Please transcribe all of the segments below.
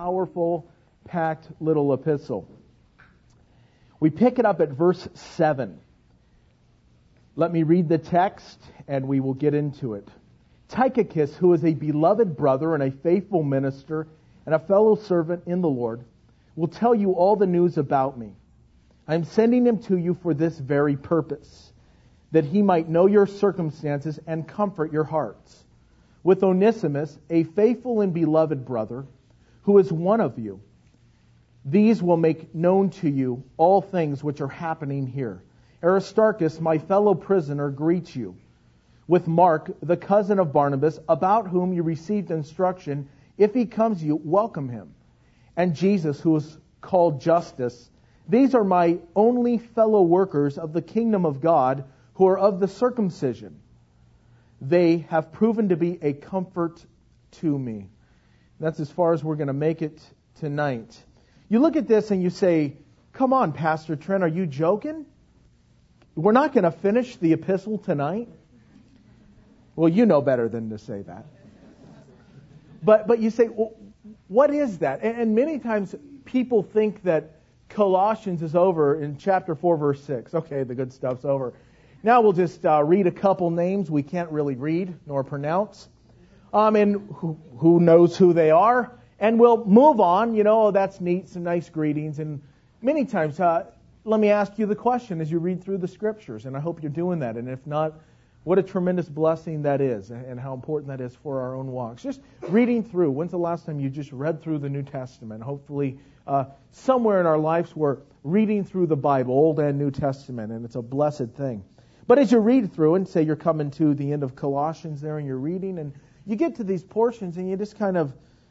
powerful, packed little epistle. We pick it up at verse 7. Let me read the text and we will get into it. Tychicus, who is a beloved brother and a faithful minister and a fellow servant in the Lord, will tell you all the news about me. I am sending him to you for this very purpose, that he might know your circumstances and comfort your hearts. With Onesimus, a faithful and beloved brother, who is one of you, these will make known to you all things which are happening here. Aristarchus, my fellow prisoner, greets you. With Mark, the cousin of Barnabas, about whom you received instruction, if he comes to you, welcome him. And Jesus, who is called Justus. These are my only fellow workers of the kingdom of God, who are of the circumcision. They have proven to be a comfort to me. That's as far as we're going to make it tonight. You look at this and you say, come on, Pastor Trent, are you joking? We're not going to finish the epistle tonight? Well, you know better than to say that. But you say, well, what is that? And many times people think that Colossians is over in chapter 4, verse 6. Okay, the good stuff's over. Now we'll just read a couple names we can't really read nor pronounce. And who knows who they are. And we'll move on. You know, that's neat, some nice greetings. And many times, let me ask you the question as you read through the Scriptures. And I hope you're doing that. And if not, what a tremendous blessing that is and how important that is for our own walks. Just reading through. When's the last time you just read through the New Testament? Hopefully, somewhere in our lives we're reading through the Bible, Old and New Testament, and it's a blessed thing. But as you read through and say you're coming to the end of Colossians there and you're reading and you get to these portions and you just kind of,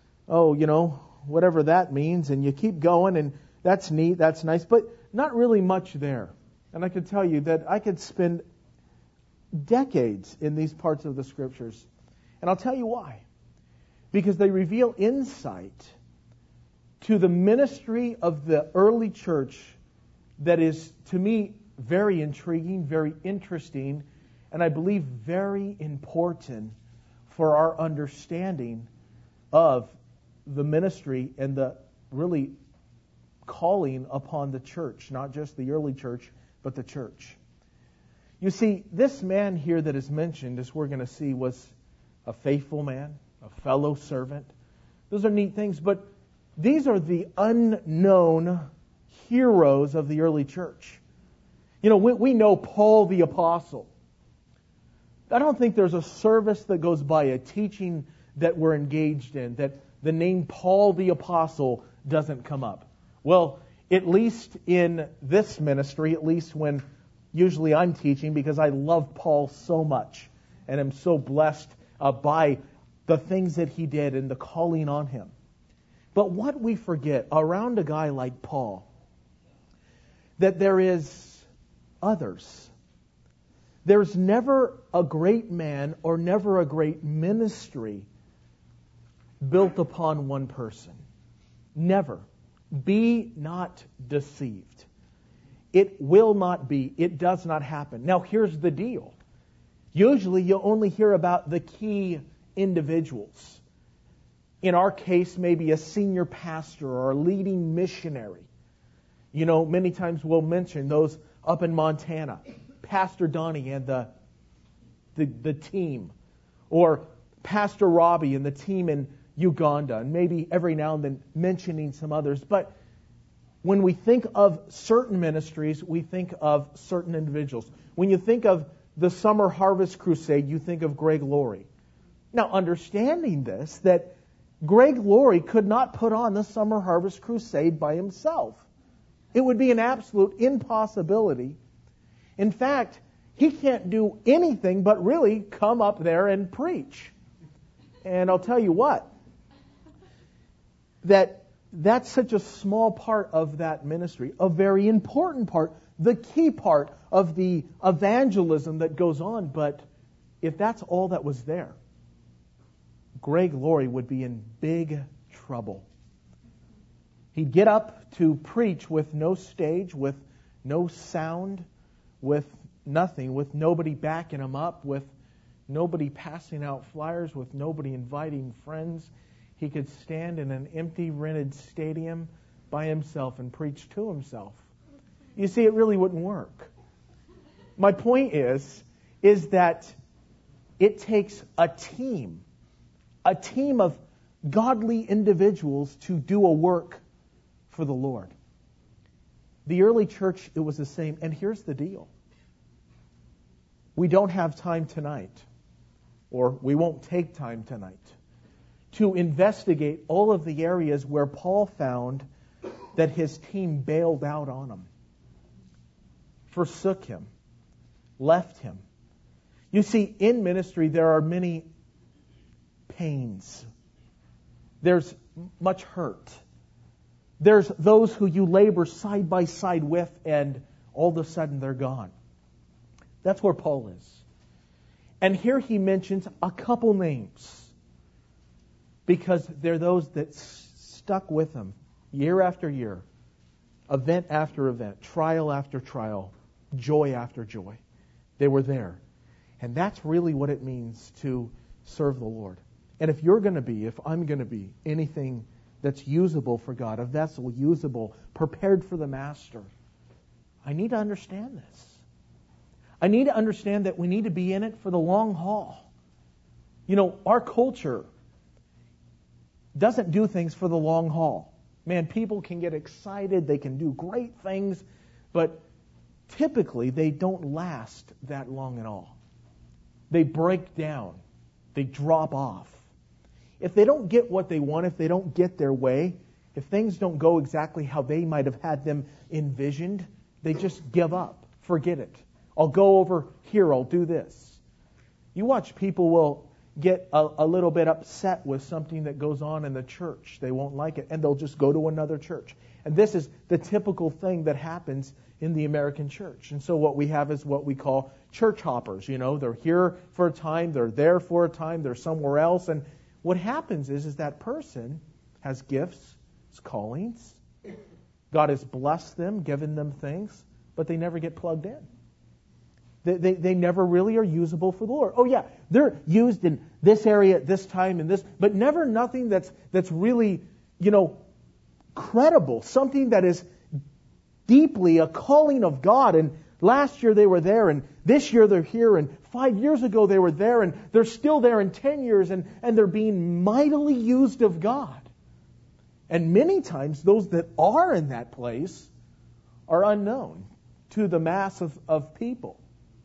whatever that means, and you keep going and that's neat, that's nice, but not really much there. And I could tell you that I could spend decades in these parts of the Scriptures. And I'll tell you why. Because they reveal insight to the ministry of the early church that is, to me, very intriguing, very interesting, and I believe very important for our understanding of the ministry and the really calling upon the church, not just the early church, but the church. You see, this man here that is mentioned, as we're going to see, was a faithful man, a fellow servant. Those are neat things, but these are the unknown heroes of the early church. You know, we know Paul the Apostle. I don't think there's a service that goes by, a teaching that we're engaged in, that the name Paul the Apostle doesn't come up. Well, at least in this ministry, at least when usually I'm teaching, because I love Paul so much and am so blessed by the things that he did and the calling on him. But what we forget around a guy like Paul, that there is others. There's never a great man or never a great ministry built upon one person. Never. Be not deceived. It will not be. It does not happen. Now, here's the deal. Usually, you only hear about the key individuals. In our case, maybe a senior pastor or a leading missionary. You know, many times we'll mention those up in Montana. Pastor Donnie and the team. Or Pastor Robbie and the team in Uganda. And maybe every now and then mentioning some others. But when we think of certain ministries, we think of certain individuals. When you think of the Summer Harvest Crusade, you think of Greg Laurie. Now, understanding this, that Greg Laurie could not put on the Summer Harvest Crusade by himself. It would be an absolute impossibility. In fact, he can't do anything but really come up there and preach. And I'll tell you what, that's such a small part of that ministry, a very important part, the key part of the evangelism that goes on. But if that's all that was there, Greg Laurie would be in big trouble. He'd get up to preach with no stage, with no sound, with nothing, with nobody backing him up, with nobody passing out flyers, with nobody inviting friends. he could stand in an empty, rented stadium by himself and preach to himself. You see, it really wouldn't work. My point is that it takes a team of godly individuals to do a work for the Lord. The early church, it was the same. And here's the deal. We don't have time tonight, or we won't take time tonight, to investigate all of the areas where Paul found that his team bailed out on him, forsook him, left him. You see, in ministry, there are many pains. There's much hurt. There's those who you labor side by side with, and all of a sudden they're gone. That's where Paul is. And here he mentions a couple names, because they're those that stuck with him year after year, event after event, trial after trial, joy after joy. They were there. And that's really what it means to serve the Lord. And if you're going to be, if I'm going to be anything that's usable for God, a vessel usable, prepared for the Master, I need to understand this. I need to understand that we need to be in it for the long haul. You know, our culture doesn't do things for the long haul. Man, people can get excited, they can do great things, but typically they don't last that long at all. They break down. They drop off. If they don't get what they want, if they don't get their way, if things don't go exactly how they might have had them envisioned, they just give up. Forget it. I'll go over here. I'll do this. You watch, people will get a little bit upset with something that goes on in the church. They won't like it, and they'll just go to another church. And this is the typical thing that happens in the American church. And so what we have is what we call church hoppers. You know, they're here for a time, they're there for a time, they're somewhere else. And what happens is that person has gifts, callings. God has blessed them, given them things, but they never get plugged in. They never really are usable for the Lord. Oh yeah, they're used in this area at this time and this, but never nothing that's really, you know, credible. Something that is deeply a calling of God. And last year they were there, and this year they're here, and 5 years ago they were there, and they're still there in 10 years, and they're being mightily used of God. And many times those that are in that place are unknown to the mass of people.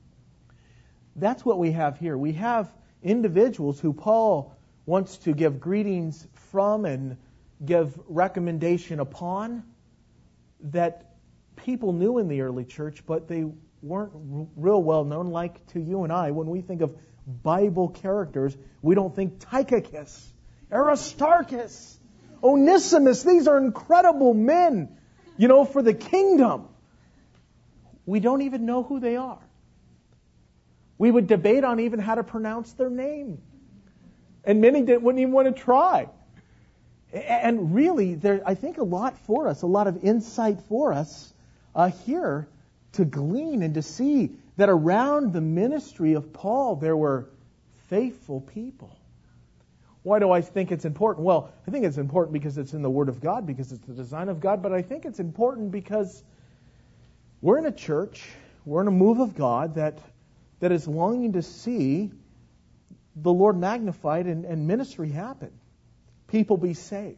That's what we have here. We have individuals who Paul wants to give greetings from and give recommendation upon, that people knew in the early church, but they weren't real well known, like to you and I. When we think of Bible characters, we don't think Tychicus, Aristarchus, Onesimus. These are incredible men, you know, for the kingdom. We don't even know who they are. We would debate on even how to pronounce their name. And many wouldn't even want to try. And really, there's, I think, a lot for us, a lot of insight for us here to glean and to see that around the ministry of Paul, there were faithful people. Why do I think it's important? Well, I think it's important because it's in the Word of God, because it's the design of God, but I think it's important because we're in a church, we're in a move of God that is longing to see the Lord magnified and ministry happen. People be saved.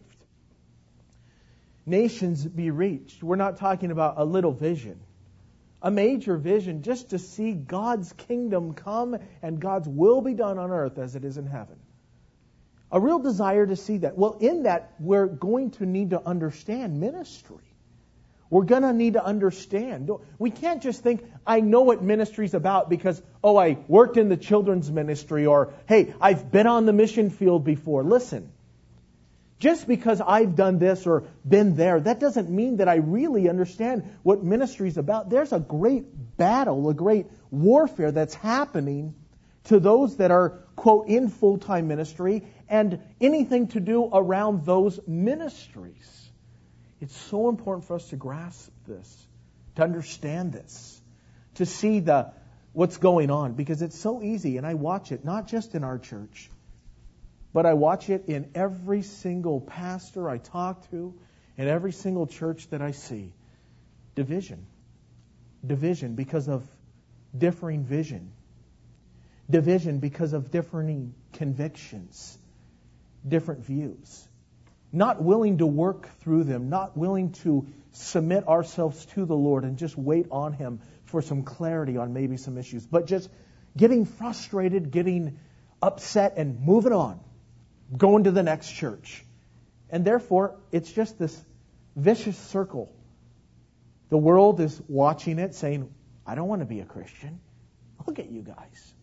Nations be reached. We're not talking about a little vision. A major vision just to see God's kingdom come and God's will be done on earth as it is in heaven. A real desire to see that. Well, in that, we're going to need to understand ministry. We're going to need to understand. We can't just think, I know what ministry's about because, oh, I worked in the children's ministry, or, hey, I've been on the mission field before. Listen, just because I've done this or been there, that doesn't mean that I really understand what ministry's about. There's a great battle, a great warfare that's happening to those that are, quote, in full-time ministry and anything to do around those ministries. It's so important for us to grasp this, to understand this, to see what's going on, because it's so easy, and I watch it, not just in our church, but I watch it in every single pastor I talk to, in every single church that I see. Division. Division because of differing vision. Division because of differing convictions, different views. Not willing to work through them, not willing to submit ourselves to the Lord and just wait on Him for some clarity on maybe some issues, but just getting frustrated, getting upset, and moving on, going to the next church. And therefore, it's just this vicious circle. The world is watching it, saying, I don't want to be a Christian. Look at you guys.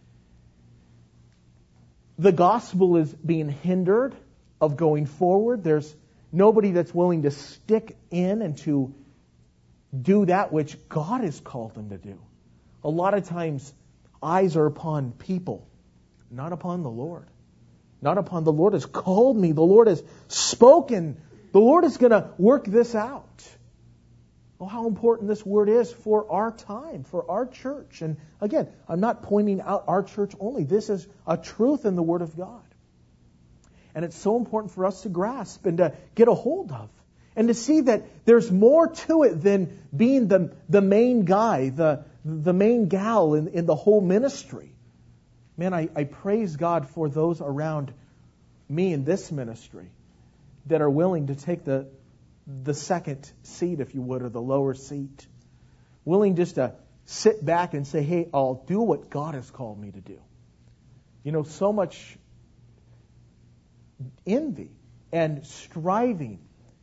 The gospel is being hindered of going forward. There's nobody that's willing to stick in and to do that which God has called them to do. A lot of times, eyes are upon people, not upon the Lord. Not upon the Lord has called me. The Lord has spoken. The Lord is going to work this out. Oh, how important this word is for our time, for our church. And again, I'm not pointing out our church only. This is a truth in the Word of God. And it's so important for us to grasp and to get a hold of. And to see that there's more to it than being the main guy, the main gal in the whole ministry. Man, I praise God for those around me in this ministry that are willing to take the second seat, if you would, or the lower seat. Willing just to sit back and say, hey, I'll do what God has called me to do. You know, so much envy and striving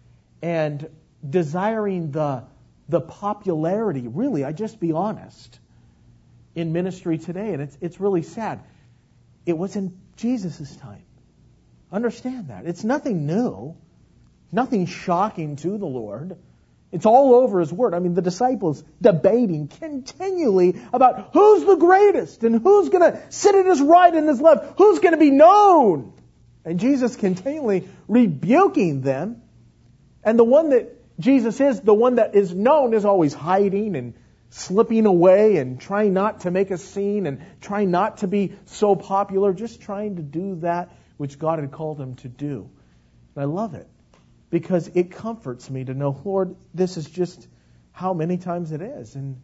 and desiring the popularity, really, I just be honest, in ministry today. And it's really sad. It was in Jesus' time. Understand that. It's nothing new. Nothing shocking to the Lord. It's all over His Word. I mean, the disciples debating continually about who's the greatest and who's going to sit at His right and His left, who's going to be known. And Jesus continually rebuking them. And the one that Jesus is, the one that is known, is always hiding and slipping away and trying not to make a scene and trying not to be so popular, just trying to do that which God had called him to do. And I love it. Because it comforts me to know, Lord, this is just how many times it is. And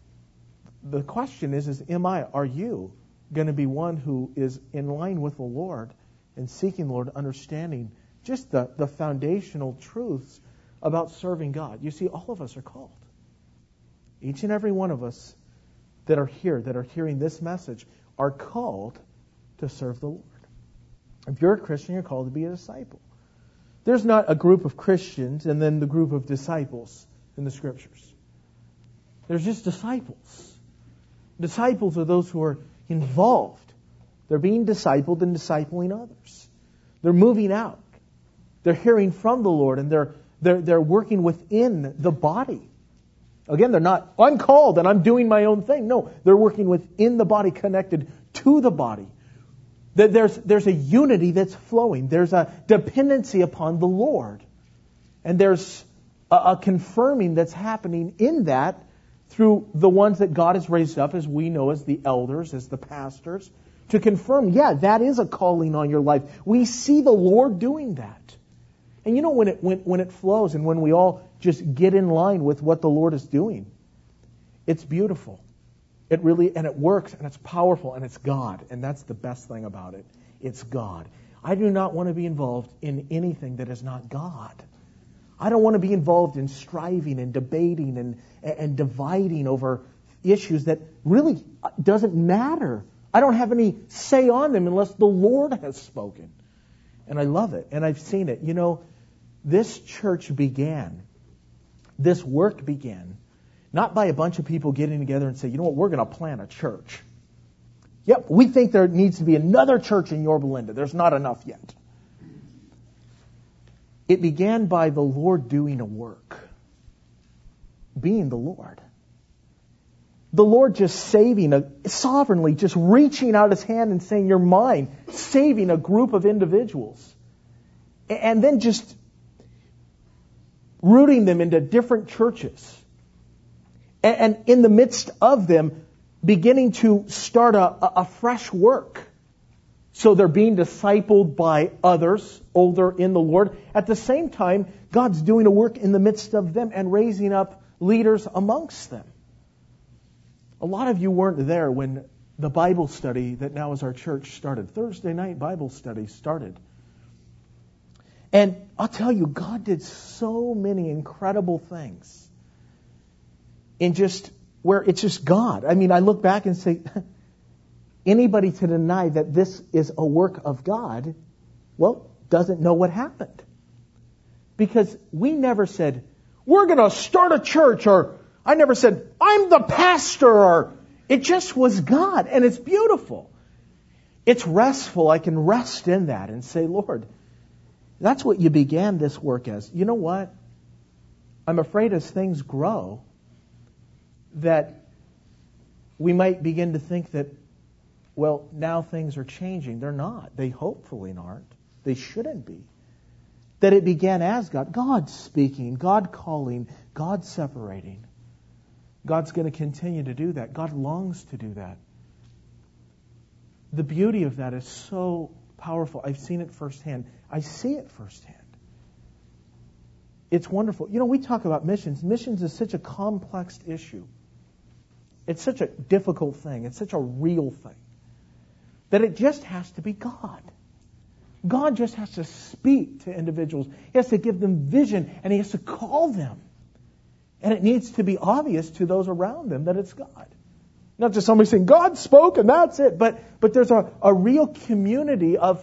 the question is are you going to be one who is in line with the Lord and seeking, Lord, understanding just the foundational truths about serving God? You see, all of us are called. Each and every one of us that are here, that are hearing this message, are called to serve the Lord. If you're a Christian, you're called to be a disciple. There's not a group of Christians and then the group of disciples in the Scriptures. There's just disciples. Disciples are those who are involved. They're being discipled and discipling others. They're moving out. They're hearing from the Lord, and they're working within the body. Again, they're not, I'm called and I'm doing my own thing. No, they're working within the body, connected to the body. There's a unity that's flowing. There's a dependency upon the Lord. And there's a confirming that's happening in that through the ones that God has raised up, as we know, as the elders, as the pastors, to confirm, yeah, that is a calling on your life. We see the Lord doing that. And you know, when it flows and when we all just get in line with what the Lord is doing, it's beautiful. It really, and it works, and it's powerful, and it's God. And that's the best thing about it. It's God. I do not want to be involved in anything that is not God. I don't want to be involved in striving and debating and dividing over issues that really doesn't matter. I don't have any say on them unless the Lord has spoken. And I love it, and I've seen it. You know, this church began, this work began, not by a bunch of people getting together and say, you know what, we're going to plant a church. Yep, we think there needs to be another church in Yorba Linda. There's not enough yet. It began by the Lord doing a work. Being the Lord. The Lord just saving, sovereignly, just reaching out His hand and saying, you're mine. Saving a group of individuals. And then just rooting them into different churches. And in the midst of them, beginning to start a fresh work. So they're being discipled by others, older in the Lord. At the same time, God's doing a work in the midst of them and raising up leaders amongst them. A lot of you weren't there when the Bible study that now is our church started. Thursday night Bible study started. And I'll tell you, God did so many incredible things in just where it's just God. I mean, I look back and say, anybody to deny that this is a work of God, well, doesn't know what happened. Because we never said, we're going to start a church, or I never said, I'm the pastor, or it just was God, and it's beautiful. It's restful. I can rest in that and say, Lord, that's what you began this work as. You know what? I'm afraid as things grow that we might begin to think that, well, now things are changing. They're not. They hopefully aren't. They shouldn't be. That it began as God. God speaking, God calling, God separating. God's going to continue to do that. God longs to do that. The beauty of that is so powerful. I've seen it firsthand. I see it firsthand. It's wonderful. You know, we talk about missions. Missions is such a complex issue. It's such a difficult thing. It's such a real thing. That it just has to be God. God just has to speak to individuals. He has to give them vision, and He has to call them. And it needs to be obvious to those around them that it's God. Not just somebody saying, God spoke and that's it. But there's a real community of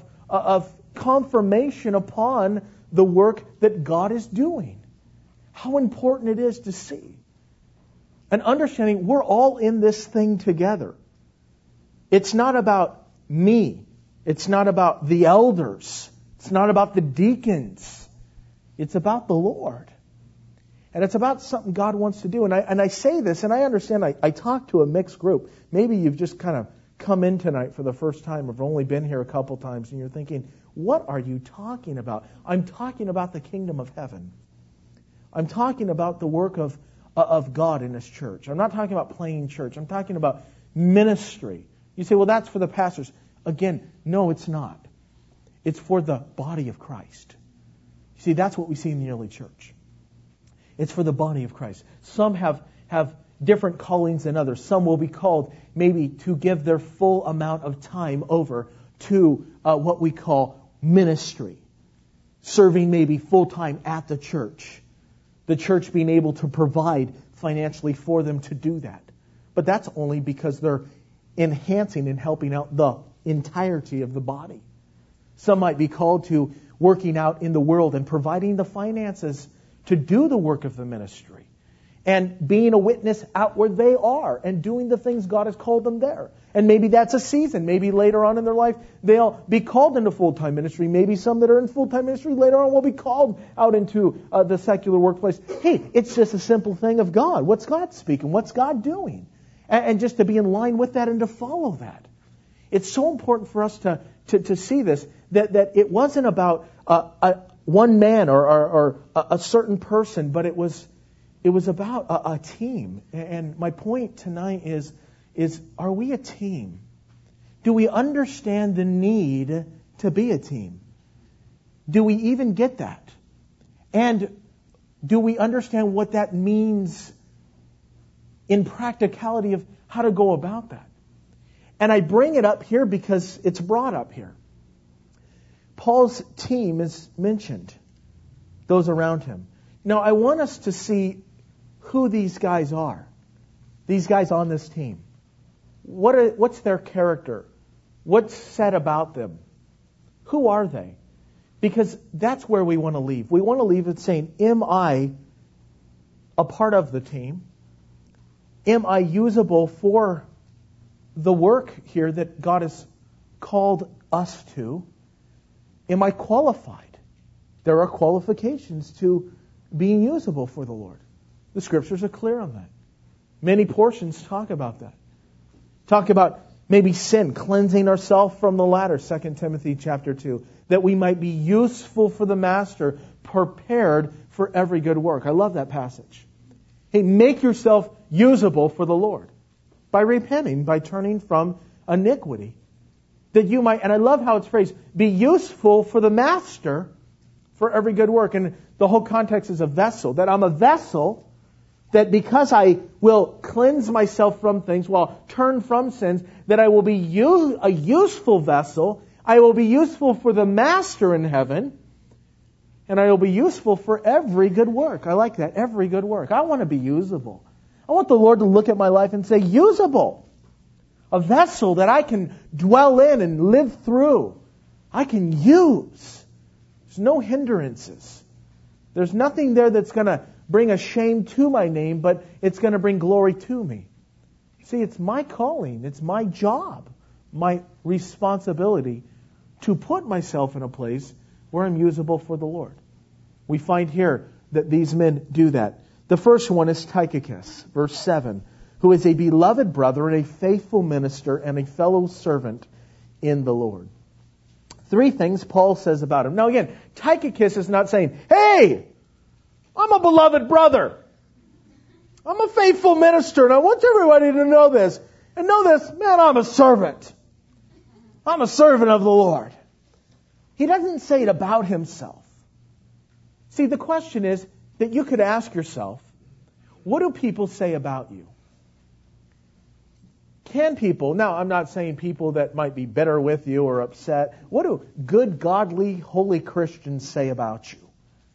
confirmation upon the work that God is doing. How important it is to see. And understanding we're all in this thing together. It's not about me. It's not about the elders. It's not about the deacons. It's about the Lord. And it's about something God wants to do. And I say this, and I understand, I talk to a mixed group. Maybe you've just kind of come in tonight for the first time, or have only been here a couple times, and you're thinking, what are you talking about? I'm talking about the kingdom of heaven. I'm talking about the work of God in His church. I'm not talking about playing church. I'm talking about ministry. You say, well, that's for the pastors. Again, no, it's not. It's for the body of Christ. You see, that's what we see in the early church. It's for the body of Christ. Some have different callings than others. Some will be called maybe to give their full amount of time over to what we call ministry. Serving maybe full-time at the church. The church being able to provide financially for them to do that. But that's only because they're enhancing and helping out the entirety of the body. Some might be called to working out in the world and providing the finances to do the work of the ministry. And being a witness out where they are and doing the things God has called them there. And maybe that's a season. Maybe later on in their life they'll be called into full-time ministry. Maybe some that are in full-time ministry later on will be called out into the secular workplace. Hey, it's just a simple thing of God. What's God speaking? What's God doing? And just to be in line with that and to follow that. It's so important for us to see this, that it wasn't about one man or a certain person, but it was about a team. And my point tonight is are we a team? Do we understand the need to be a team? Do we even get that? And do we understand what that means in practicality of how to go about that? And I bring it up here because it's brought up here. Paul's team is mentioned, those around him. Now, I want us to see who these guys are, these guys on this team. What's their character? What's said about them? Who are they? Because that's where we want to leave. We want to leave it saying, am I a part of the team? Am I usable for the work here that God has called us to? Am I qualified? There are qualifications to being usable for the Lord. The Scriptures are clear on that. Many portions talk about that. Talk about maybe sin, cleansing ourselves from the latter, 2 Timothy chapter 2, that we might be useful for the Master, prepared for every good work. I love that passage. Hey, make yourself usable for the Lord by repenting, by turning from iniquity. that you might, and I love how it's phrased, be useful for the master for every good work. And the whole context is a vessel, that I'm a vessel, that because I will cleanse myself from things, turn from sins, that I will be a useful vessel. I will be useful for the master in heaven, and I will be useful for every good work. I like that, every good work. I want to be usable. I want the Lord to look at my life and say, usable. A vessel that I can dwell in and live through. I can use. There's no hindrances. There's nothing there that's going to bring a shame to my name, but it's going to bring glory to me. See, it's my calling. It's my job, my responsibility to put myself in a place where I'm usable for the Lord. We find here that these men do that. The first one is Tychicus, verse 7, who is a beloved brother and a faithful minister and a fellow servant in the Lord. Three things Paul says about him. Now again, Tychicus is not saying, hey, I'm a beloved brother. I'm a faithful minister, and I want everybody to know this. And know this, man, I'm a servant. I'm a servant of the Lord. He doesn't say it about himself. See, the question is that you could ask yourself, what do people say about you? Can people, now I'm not saying people that might be bitter with you or upset, what do good, godly, holy Christians say about you?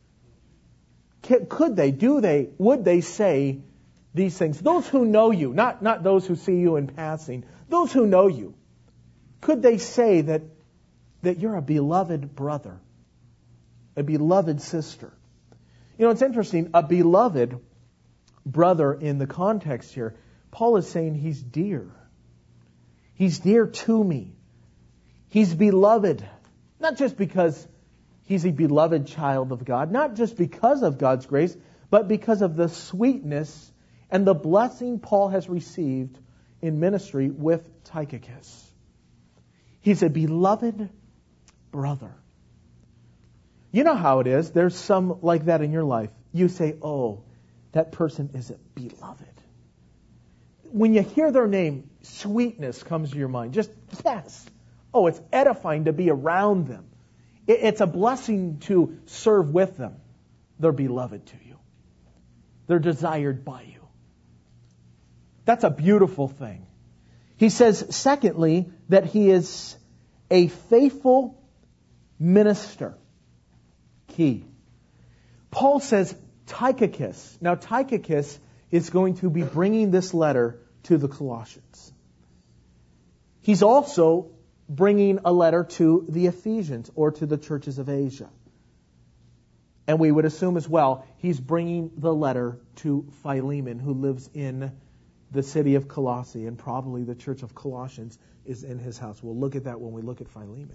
Could they, do they, would they say these things? Those who know you, not those who see you in passing, those who know you, could they say that you're a beloved brother, a beloved sister? You know, it's interesting, a beloved brother in the context here, Paul is saying he's dear. He's dear to me. He's beloved, not just because he's a beloved child of God, not just because of God's grace, but because of the sweetness and the blessing Paul has received in ministry with Tychicus. He's a beloved brother. You know how it is. There's some like that in your life. You say, oh, that person is a beloved. When you hear their name, sweetness comes to your mind. Just, yes. Oh, it's edifying to be around them. It's a blessing to serve with them. They're beloved to you. They're desired by you. That's a beautiful thing. He says, secondly, that he is a faithful minister. Key. Paul says Tychicus. Now Tychicus is going to be bringing this letter to the Colossians. He's also bringing a letter to the Ephesians or to the churches of Asia. And we would assume as well, he's bringing the letter to Philemon, who lives in the city of Colossae, and probably the church of Colossians is in his house. We'll look at that when we look at Philemon.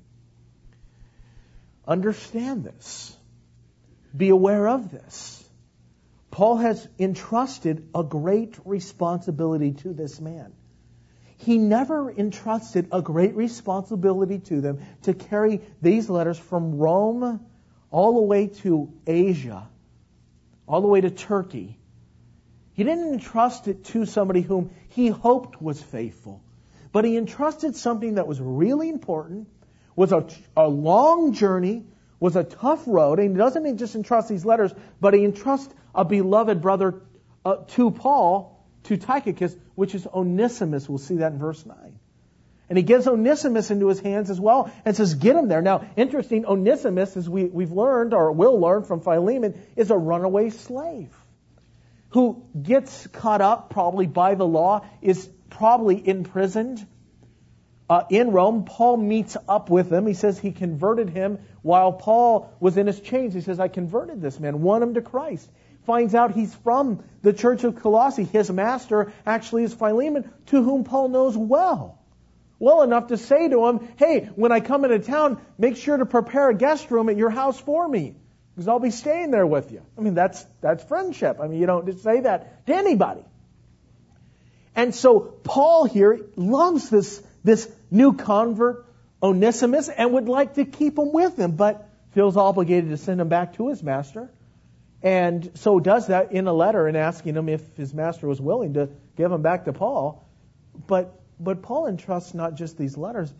Understand this. Be aware of this. Paul has entrusted a great responsibility to this man. He never entrusted a great responsibility to them to carry these letters from Rome all the way to Asia, all the way to Turkey. He didn't entrust it to somebody whom he hoped was faithful, but he entrusted something that was really important, was a long journey, was a tough road, and he doesn't just entrust these letters, but he entrusts a beloved brother to Paul, to Tychicus, which is Onesimus. We'll see that in verse 9. And he gives Onesimus into his hands as well and says, get him there. Now, interesting, Onesimus, as we've learned or will learn from Philemon, is a runaway slave who gets caught up probably by the law, is probably imprisoned in Rome. Paul meets up with him. He says he converted him while Paul was in his chains. He says, I converted this man, won him to Christ. Finds out he's from the church of Colossae. His master actually is Philemon, to whom Paul knows well enough to say to him, hey, when I come into town, make sure to prepare a guest room at your house for me, because I'll be staying there with you. I mean, that's friendship. I mean, you don't just say that to anybody. And so Paul here loves this new convert, Onesimus, and would like to keep him with him, but feels obligated to send him back to his master. And so does that in a letter and asking him if his master was willing to give him back to Paul. But Paul entrusts not just these letters, but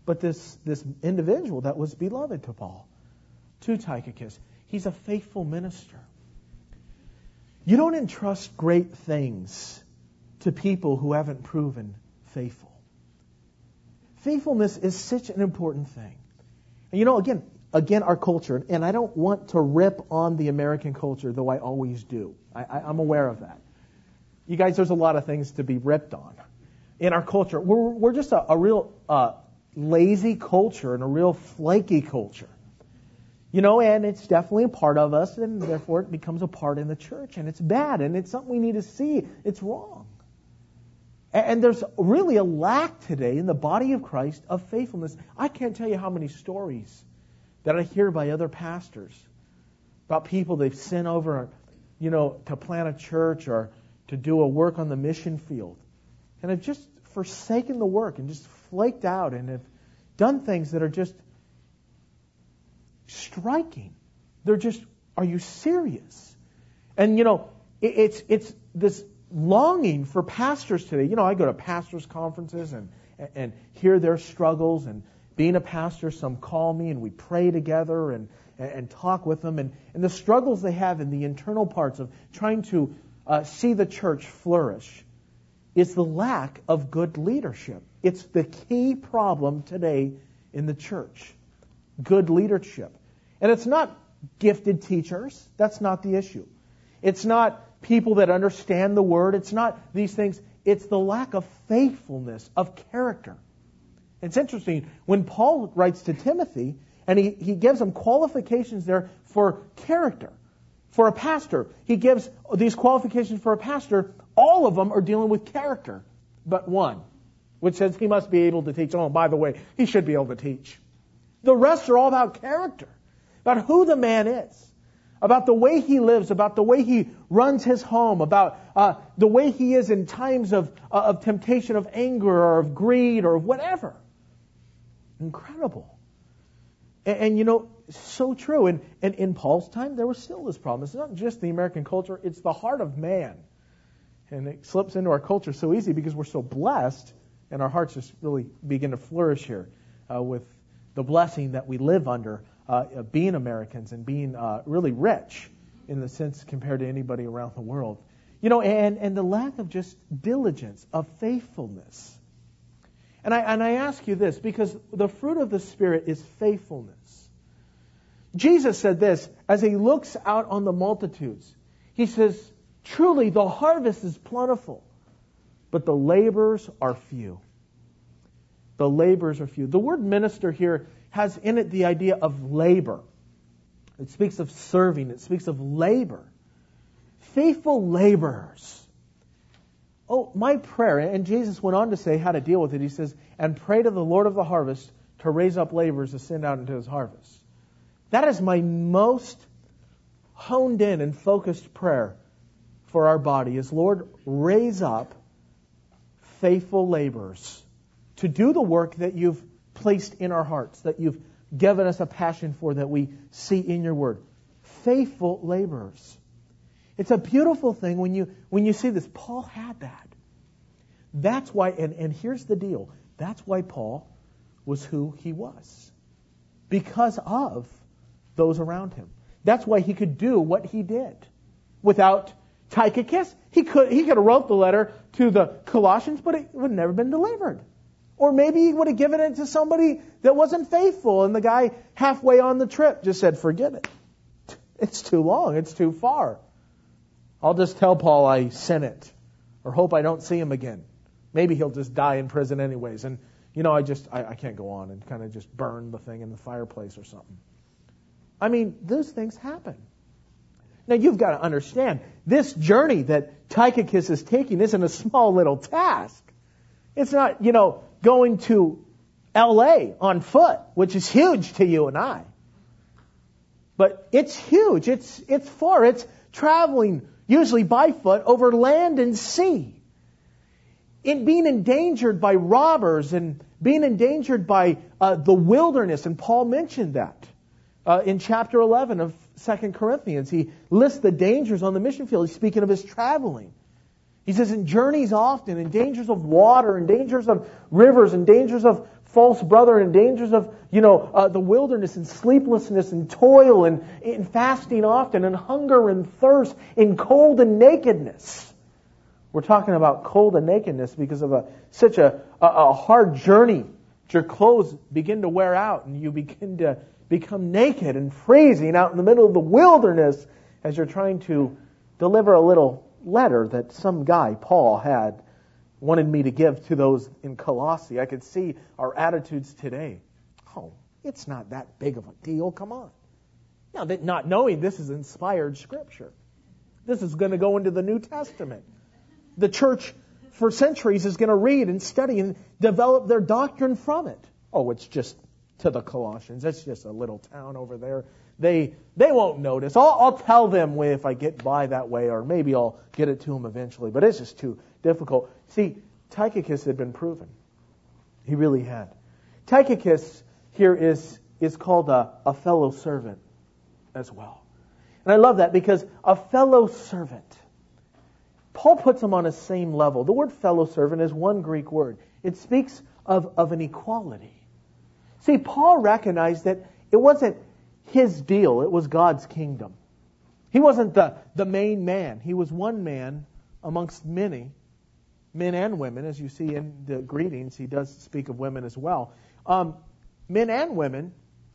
But this individual that was beloved to Paul, to Tychicus, he's a faithful minister. You don't entrust great things to people who haven't proven faithful. Faithfulness is such an important thing. And again, our culture, and I don't want to rip on the American culture, though I always do. I'm aware of that. You guys, there's a lot of things to be ripped on. In our culture, we're just a real lazy culture and a real flaky culture. And it's definitely a part of us, and therefore it becomes a part in the church, and it's bad, and it's something we need to see. It's wrong. And there's really a lack today in the body of Christ of faithfulness. I can't tell you how many stories that I hear by other pastors about people they've sent over, to plant a church or to do a work on the mission field, and have just forsaken the work and just flaked out and have done things that are just striking. They're just, are you serious? And it's this longing for pastors today. I go to pastors' conferences and hear their struggles, and being a pastor, some call me and we pray together and talk with them, and the struggles they have in the internal parts of trying to see the church flourish. It's the lack of good leadership. It's the key problem today in the church. Good leadership. And it's not gifted teachers. That's not the issue. It's not people that understand the Word. It's not these things. It's the lack of faithfulness, of character. It's interesting, when Paul writes to Timothy, and he gives him qualifications there for character, for a pastor. He gives these qualifications for a pastor. All of them are dealing with character, but one, which says he must be able to teach. Oh, by the way, he should be able to teach. The rest are all about character, about who the man is, about the way he lives, about the way he runs his home, about the way he is in times of temptation, of anger, or of greed, or whatever. Incredible. And so true. And in Paul's time, there was still this problem. It's not just the American culture, it's the heart of man. And it slips into our culture so easy because we're so blessed, and our hearts just really begin to flourish here with the blessing that we live under, being Americans and being really rich in the sense compared to anybody around the world. And the lack of just diligence, of faithfulness. And I ask you this, because the fruit of the Spirit is faithfulness. Jesus said this, as he looks out on the multitudes. He says, truly the harvest is plentiful, but the laborers are few. The laborers are few. The word minister here has in it the idea of labor. It speaks of serving. It speaks of labor. Faithful laborers. Oh, my prayer, and Jesus went on to say how to deal with it. He says, and pray to the Lord of the harvest to raise up laborers to send out into his harvest. That is my most honed in and focused prayer for our body is, Lord, raise up faithful laborers to do the work that you've placed in our hearts, that you've given us a passion for, that we see in your word. Faithful laborers. It's a beautiful thing when you see this. Paul had that. That's why, and here's the deal. That's why Paul was who he was. Because of those around him. That's why he could do what he did. Without Tychicus, he could have wrote the letter to the Colossians, but it would have never been delivered. Or maybe he would have given it to somebody that wasn't faithful, and the guy halfway on the trip just said, forget it. It's too long. It's too far. I'll just tell Paul I sent it, or hope I don't see him again. Maybe he'll just die in prison anyways. And, I can't go on, and kind of just burn the thing in the fireplace or something. I mean, those things happen. Now, you've got to understand, this journey that Tychicus is taking isn't a small little task. It's not, going to L.A. on foot, which is huge to you and I. But it's huge. It's far. It's traveling, usually by foot, over land and sea. In being endangered by robbers and being endangered by the wilderness. And Paul mentioned that in chapter 11 of 2 Corinthians. He lists the dangers on the mission field. He's speaking of his traveling. He says in journeys often, in dangers of water, in dangers of rivers, in dangers of false brother and dangers of, the wilderness and sleeplessness and toil and in fasting often and hunger and thirst, in cold and nakedness. We're talking about cold and nakedness because of such a hard journey. Your clothes begin to wear out and you begin to become naked and freezing out in the middle of the wilderness as you're trying to deliver a little letter that some guy, Paul, wanted me to give to those in Colossae. I could see our attitudes today. Oh, it's not that big of a deal. Come on. Now, not knowing this is inspired Scripture. This is going to go into the New Testament. The church for centuries is going to read and study and develop their doctrine from it. Oh, it's just to the Colossians. It's just a little town over there. They won't notice. I'll tell them if I get by that way, or maybe I'll get it to them eventually. But it's just too difficult. See, Tychicus had been proven. He really had. Tychicus here is called a fellow servant as well. And I love that because a fellow servant, Paul puts him on the same level. The word fellow servant is one Greek word. It speaks of an equality. See, Paul recognized that it wasn't his deal. It was God's kingdom. He wasn't the main man. He was one man amongst many, men and women. As you see in the greetings, he does speak of women as well. Men and women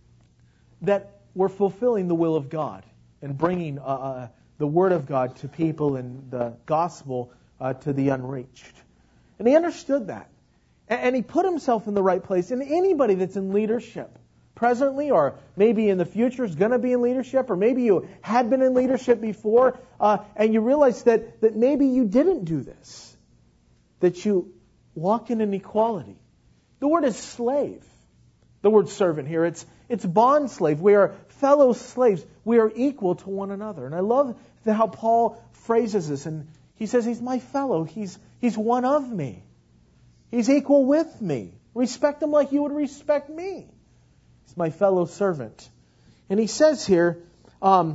that were fulfilling the will of God and bringing the Word of God to people and the gospel to the unreached. And he understood that. And he put himself in the right place. And anybody that's in leadership presently or maybe in the future is going to be in leadership, or maybe you had been in leadership before and you realize that maybe you didn't do this, that you walk in inequality. The word is slave. The word servant here, it's bond slave. We are fellow slaves. We are equal to one another. And I love how Paul phrases this. And he says, he's my fellow. He's one of me. He's equal with me. Respect him like you would respect me. He's my fellow servant. And he says here, I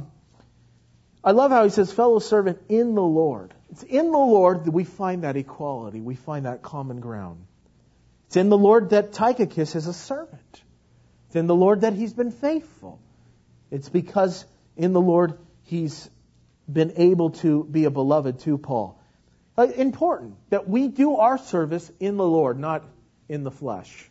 love how he says fellow servant in the Lord. It's in the Lord that we find that equality. We find that common ground. It's in the Lord that Tychicus is a servant. It's in the Lord that he's been faithful. It's because in the Lord he's been able to be a beloved to Paul. Important that we do our service in the Lord, not in the flesh.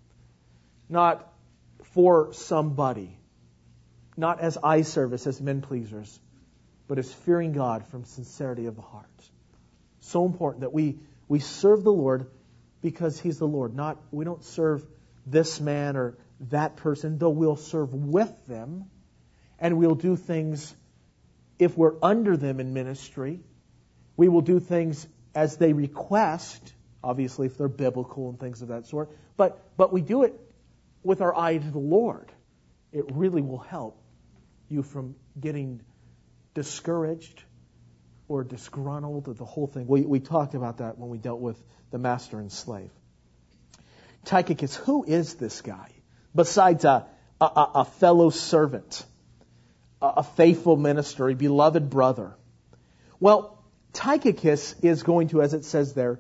Not for somebody. Not as eye service, as men pleasers, but as fearing God from sincerity of the heart. So important that we serve the Lord because He's the Lord. We don't serve this man or that person, though we'll serve with them, and we'll do things if we're under them in ministry. We will do things as they request, obviously if they're biblical and things of that sort. But we do it with our eye to the Lord. It really will help you from getting discouraged or disgruntled or the whole thing. We talked about that when we dealt with the master and slave. Tychicus, who is this guy? Besides a fellow servant, a faithful minister, a beloved brother. Well, Tychicus is going to, as it says there,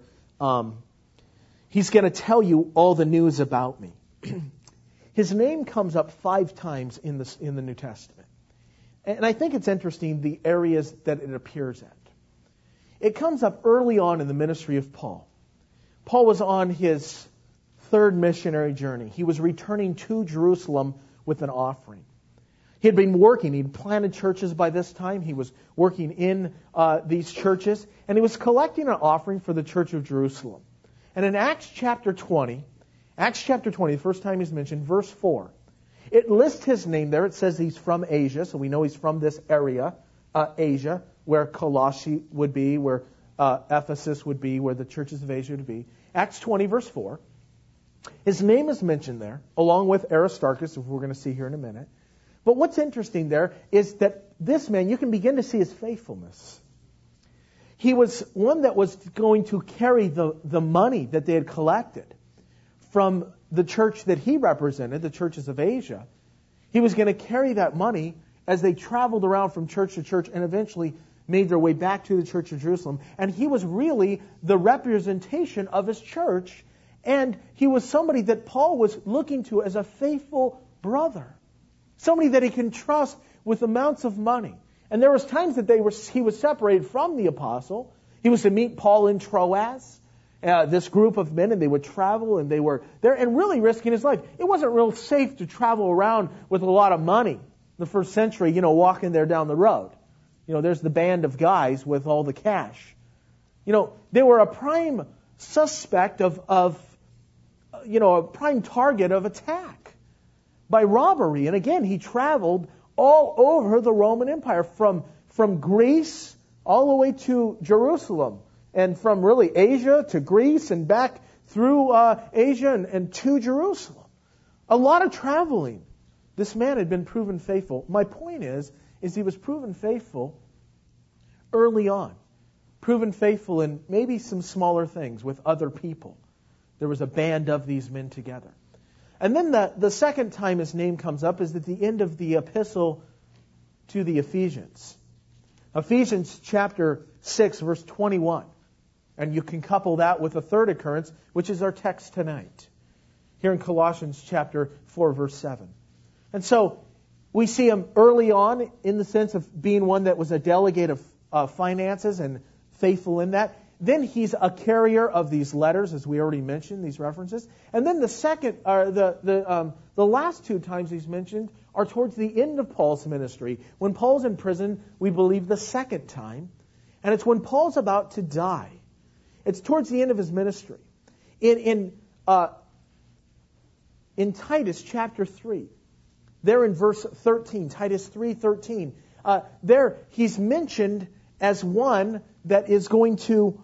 he's going to tell you all the news about me. His name comes up 5 times in the New Testament. And I think it's interesting the areas that it appears at. It comes up early on in the ministry of Paul. Paul was on his 3rd missionary journey. He was returning to Jerusalem with an offering. He had been working. He'd planted churches by this time. He was working in these churches. And he was collecting an offering for the church of Jerusalem. And in Acts chapter 20, the first time he's mentioned, verse 4, it lists his name there. It says he's from Asia. So we know he's from this area, Asia, where Colossae would be, where Ephesus would be, where the churches of Asia would be. Acts 20, verse 4. His name is mentioned there, along with Aristarchus, which we're going to see here in a minute. But what's interesting there is that this man, you can begin to see his faithfulness. He was one that was going to carry the money that they had collected from the church that he represented, the churches of Asia. He was going to carry that money as they traveled around from church to church and eventually made their way back to the church of Jerusalem. And he was really the representation of his church And he was somebody that Paul was looking to as a faithful brother. Somebody that he can trust with amounts of money. And there was times that he was separated from the apostle. He was to meet Paul in Troas, this group of men, and they would travel, and they were there and really risking his life. It wasn't real safe to travel around with a lot of money in the first century, walking there down the road. There's the band of guys with all the cash. They were a prime suspect of a prime target of attack by robbery. And again, he traveled all over the Roman Empire, from Greece all the way to Jerusalem, and from really Asia to Greece and back through Asia and to Jerusalem. A lot of traveling. This man had been proven faithful. My point is he was proven faithful early on. Proven faithful in maybe some smaller things with other people. There was a band of these men together. And then the second time his name comes up is at the end of the epistle to the Ephesians. Ephesians chapter 6, verse 21. And you can couple that with a third occurrence, which is our text tonight. Here in Colossians chapter 4, verse 7. And so we see him early on in the sense of being one that was a delegate of finances and faithful in that. Then he's a carrier of these letters, as we already mentioned, these references. And then the last two times he's mentioned are towards the end of Paul's ministry. When Paul's in prison, we believe the second time. And it's when Paul's about to die. It's towards the end of his ministry. In Titus chapter 3, there in verse 13, Titus 3:13, there he's mentioned as one that is going to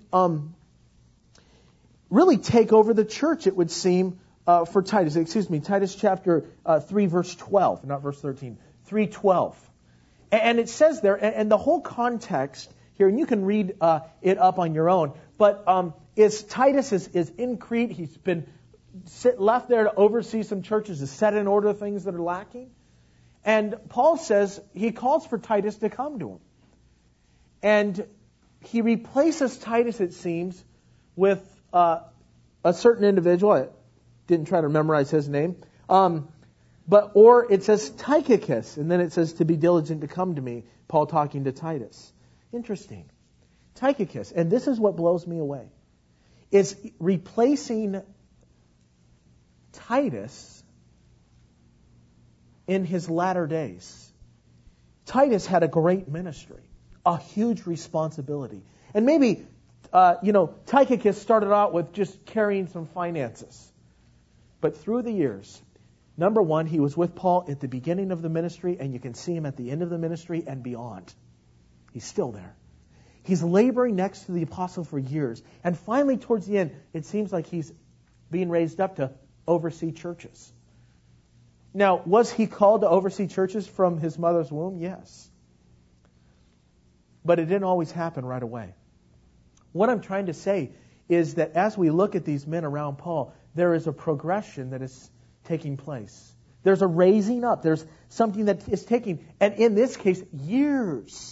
really take over the church, it would seem, for Titus. Titus chapter 3, verse 12, not verse 13, 3:12. And it says there, and the whole context here, and you can read it up on your own, but Titus is in Crete. He's been left there to oversee some churches, to set in order things that are lacking. And Paul says he calls for Titus to come to him. And he replaces Titus, it seems, with a certain individual. I didn't try to memorize his name. Or it says Tychicus, and then it says to be diligent to come to me, Paul talking to Titus. Interesting. Tychicus, and this is what blows me away, is replacing Titus in his latter days. Titus had a great ministry, a huge responsibility. And maybe, Tychicus started out with just carrying some finances. But through the years, number one, he was with Paul at the beginning of the ministry, and you can see him at the end of the ministry and beyond. He's still there. He's laboring next to the apostle for years. And finally, towards the end, it seems like he's being raised up to oversee churches. Now, was he called to oversee churches from his mother's womb? Yes. But it didn't always happen right away. What I'm trying to say is that as we look at these men around Paul, there is a progression that is taking place. There's a raising up. There's something that is taking, and in this case, years.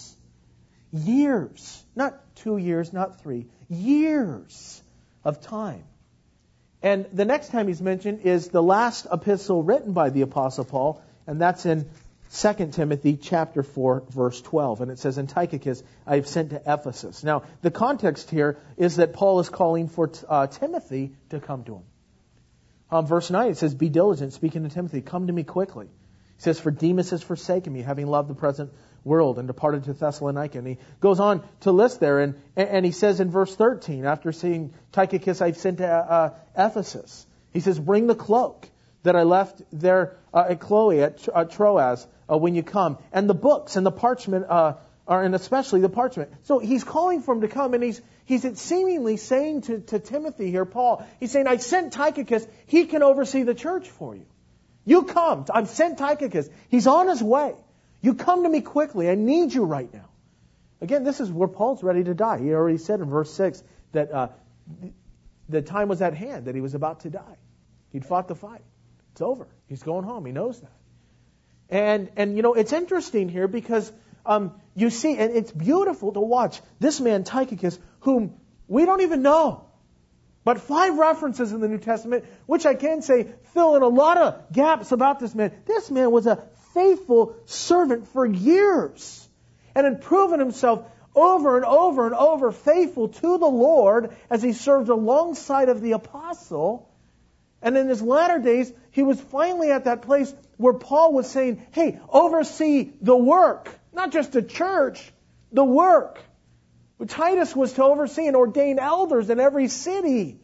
Not 2 years, not 3. Years of time. And the next time he's mentioned is the last epistle written by the Apostle Paul, and that's in 2 Timothy chapter 4, verse 12. And it says, "And Tychicus I have sent to Ephesus." Now, the context here is that Paul is calling for Timothy to come to him. Verse 9, it says, "Be diligent, speaking to Timothy, come to me quickly." He says, "For Demas has forsaken me, having loved the present world, and departed to Thessalonica." And he goes on to list there, and he says in verse 13, after saying, "Tychicus I've sent to Ephesus," he says, "Bring the cloak that I left there at Chloe, at Troas, when you come, and the books and the parchment, and especially the parchment." So he's calling for him to come, and he's seemingly saying to Timothy here, Paul, he's saying, "I sent Tychicus, he can oversee the church for you. You come, I've sent Tychicus, he's on his way. You come to me quickly, I need you right now." Again, this is where Paul's ready to die. He already said in verse 6 that the time was at hand, that he was about to die. He'd fought the fight. It's over. He's going home. He knows that. And it's interesting here because you see, and it's beautiful to watch this man Tychicus, whom we don't even know. But 5 references in the New Testament, which I can say fill in a lot of gaps about this man. This man was a faithful servant for years and had proven himself over and over and over faithful to the Lord as he served alongside of the apostle. And in his latter days, he was finally at that place where Paul was saying, hey, oversee the work, not just the church, the work. Titus was to oversee and ordain elders in every city.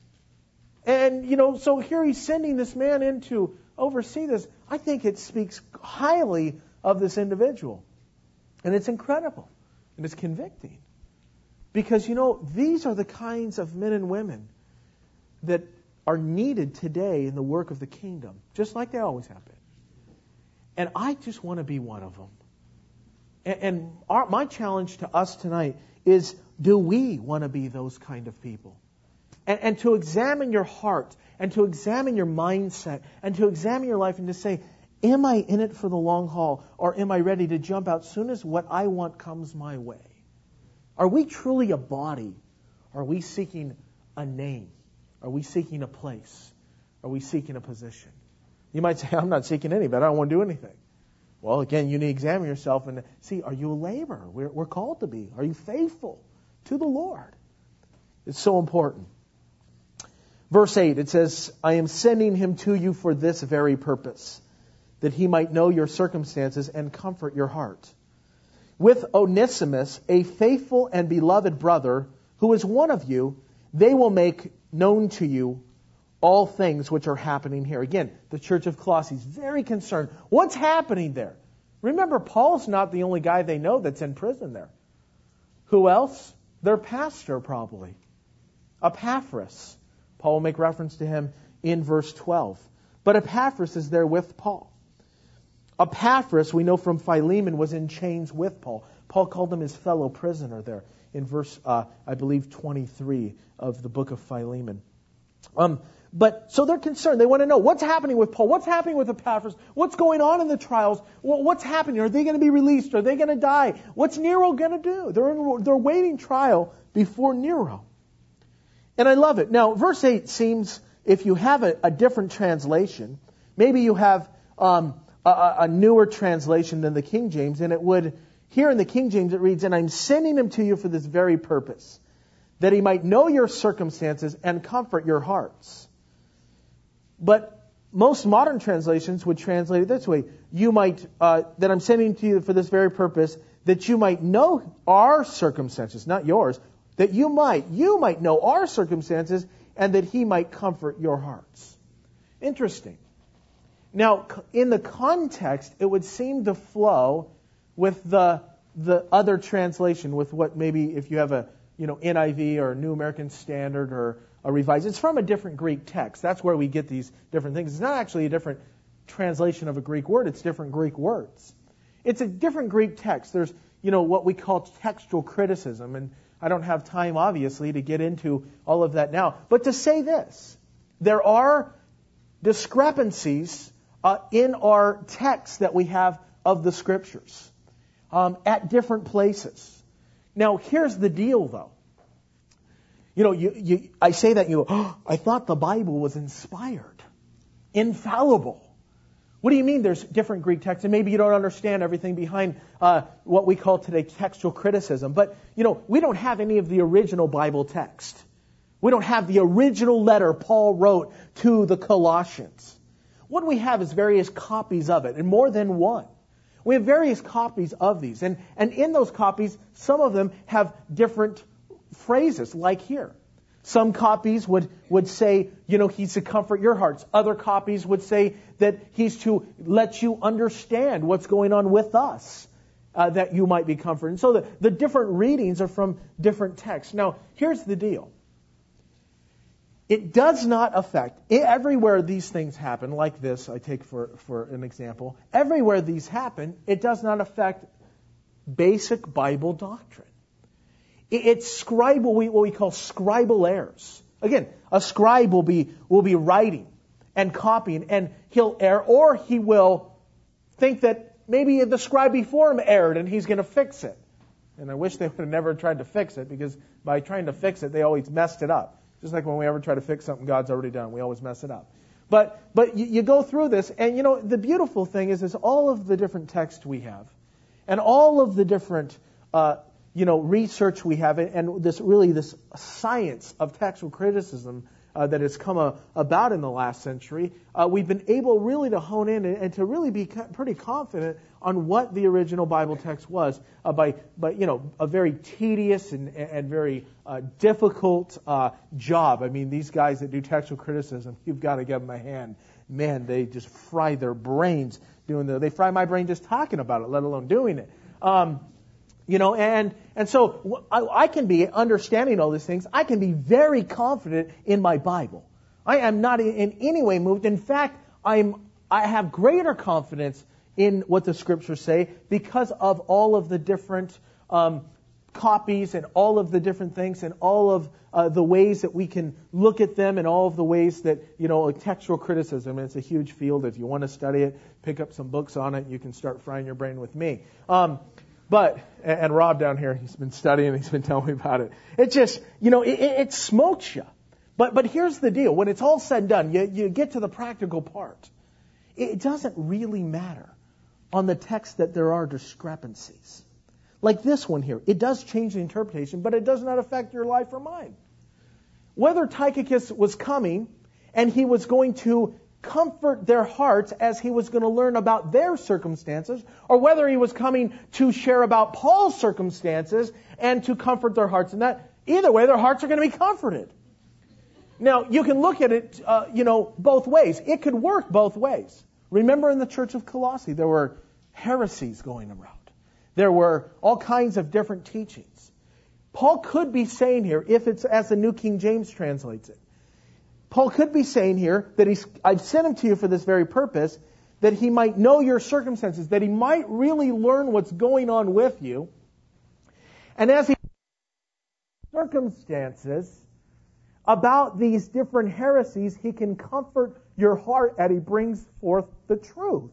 And, so here he's sending this man in to oversee this. I think it speaks highly of this individual. And it's incredible. And it's convicting. Because, these are the kinds of men and women that are needed today in the work of the kingdom, just like they always have been. And I just want to be one of them. And my challenge to us tonight is, do we want to be those kind of people? And to examine your heart, and to examine your mindset, and to examine your life and to say, am I in it for the long haul, or am I ready to jump out soon as what I want comes my way? Are we truly a body? Are we seeking a name? Are we seeking a place? Are we seeking a position? You might say, I'm not seeking any, but I don't want to do anything. Well, again, you need to examine yourself and see, are you a laborer? We're called to be. Are you faithful to the Lord? It's so important. Verse 8, it says, I am sending him to you for this very purpose, that he might know your circumstances and comfort your heart. With Onesimus, a faithful and beloved brother, who is one of you, they will make known to you all things which are happening here. Again, the church of Colossae is very concerned. What's happening there? Remember, Paul's not the only guy they know that's in prison there. Who else? Their pastor, probably. Epaphras. Paul will make reference to him in verse 12. But Epaphras is there with Paul. Epaphras, we know from Philemon, was in chains with Paul. Paul called him his fellow prisoner there in verse, I believe, 23 of the book of Philemon. But so they're concerned. They want to know what's happening with Paul. What's happening with Epaphras? What's going on in the trials? What's happening? Are they going to be released? Are they going to die? What's Nero going to do? They're waiting trial before Nero. And I love it. Now, verse 8 seems, if you have a different translation, maybe you have a newer translation than the King James, and it would, here in the King James it reads, and I'm sending him to you for this very purpose, that he might know your circumstances and comfort your hearts. But most modern translations would translate it this way, you might, that I'm sending to you for this very purpose, that you might know our circumstances, not yours, that you might know our circumstances, and that he might comfort your hearts. Interesting. Now, in the context, it would seem to flow with the other translation, with what maybe if you have a NIV or a New American Standard or a Revised. It's from a different Greek text. That's where we get these different things. It's not actually a different translation of a Greek word. It's different Greek words. It's a different Greek text. There's, what we call textual criticism, and I don't have time, obviously, to get into all of that now. But to say this, there are discrepancies in our text that we have of the Scriptures at different places. Now, here's the deal, though. I say that I thought the Bible was inspired, infallible. What do you mean there's different Greek texts? And maybe you don't understand everything behind what we call today textual criticism. But, we don't have any of the original Bible text. We don't have the original letter Paul wrote to the Colossians. What we have is various copies of it, and more than one. We have various copies of these. And in those copies, some of them have different phrases, like here. Some copies would say, he's to comfort your hearts. Other copies would say that he's to let you understand what's going on with us, that you might be comforted. And so the different readings are from different texts. Now, here's the deal. It does not affect, everywhere these things happen, like this, I take for an example, everywhere these happen, it does not affect basic Bible doctrine. It's what we call scribal errors. Again, a scribe will be writing and copying, and he'll err, or he will think that maybe the scribe before him erred and he's going to fix it. And I wish they would have never tried to fix it, because by trying to fix it, they always messed it up. Just like when we ever try to fix something God's already done, we always mess it up. But you go through this, and the beautiful thing is all of the different texts we have, and all of the different research we have, and this science of textual criticism that has come about in the last century, we've been able really to hone in and to really be pretty confident on what the original Bible text was by a very tedious and very difficult job. I mean, these guys that do textual criticism, you've got to give them a hand. Man, they just fry their brains they fry my brain just talking about it, let alone doing it. And so I can be understanding all these things. I can be very confident in my Bible. I am not in any way moved. In fact, I have greater confidence in what the Scriptures say because of all of the different copies and all of the different things and all of the ways that we can look at them and all of the ways that, textual criticism. And it's a huge field. If you want to study it, pick up some books on it. You can start frying your brain with me. And Rob down here, he's been studying, he's been telling me about it. It just, it smokes you. But here's the deal. When it's all said and done, you get to the practical part. It doesn't really matter on the text that there are discrepancies. Like this one here. It does change the interpretation, but it does not affect your life or mine. Whether Tychicus was coming and he was going to comfort their hearts as he was going to learn about their circumstances, or whether he was coming to share about Paul's circumstances and to comfort their hearts in that, either way, their hearts are going to be comforted. Now, you can look at it, both ways. It could work both ways. Remember in the church of Colossae, there were heresies going around. There were all kinds of different teachings. Paul could be saying here, if it's as the New King James translates it, Paul could be saying here that I've sent him to you for this very purpose, that he might know your circumstances, that he might really learn what's going on with you. And as he circumstances about these different heresies, he can comfort your heart as he brings forth the truth.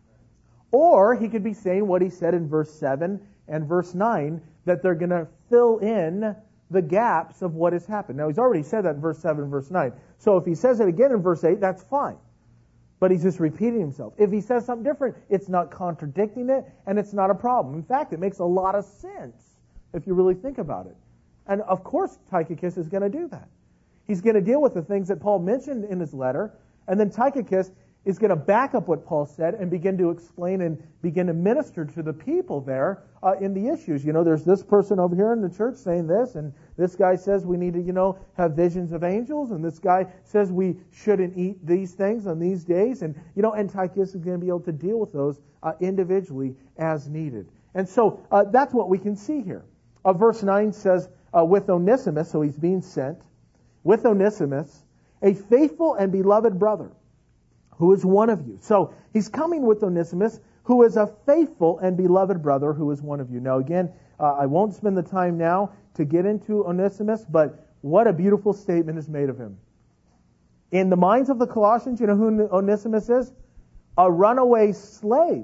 Or he could be saying what he said in verse 7 and verse 9, that they're going to fill in the gaps of what has happened. Now, he's already said that in verse 7 and verse 9. So if he says it again in verse 8, that's fine. But he's just repeating himself. If he says something different, it's not contradicting it, and it's not a problem. In fact, it makes a lot of sense if you really think about it. And of course, Tychicus is going to do that. He's going to deal with the things that Paul mentioned in his letter, and then Tychicus is going to back up what Paul said and begin to explain and begin to minister to the people there in the issues. There's this person over here in the church saying this, and this guy says we need to, have visions of angels, and this guy says we shouldn't eat these things on these days, and Tychicus is going to be able to deal with those individually as needed. And so that's what we can see here. Verse 9 says, with Onesimus, so he's being sent, with Onesimus, a faithful and beloved brother, who is one of you. So he's coming with Onesimus, who is a faithful and beloved brother who is one of you. Now again, I won't spend the time now to get into Onesimus, but what a beautiful statement is made of him. In the minds of the Colossians, you know who Onesimus is? A runaway slave.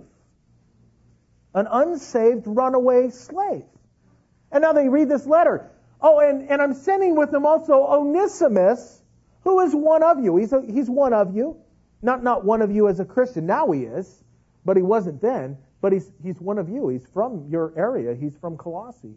An unsaved runaway slave. And now they read this letter. Oh, and I'm sending with him also Onesimus, who is one of you. He's one of you. Not one of you as a Christian. Now he is, but he wasn't then. But he's one of you. He's from your area. He's from Colossae.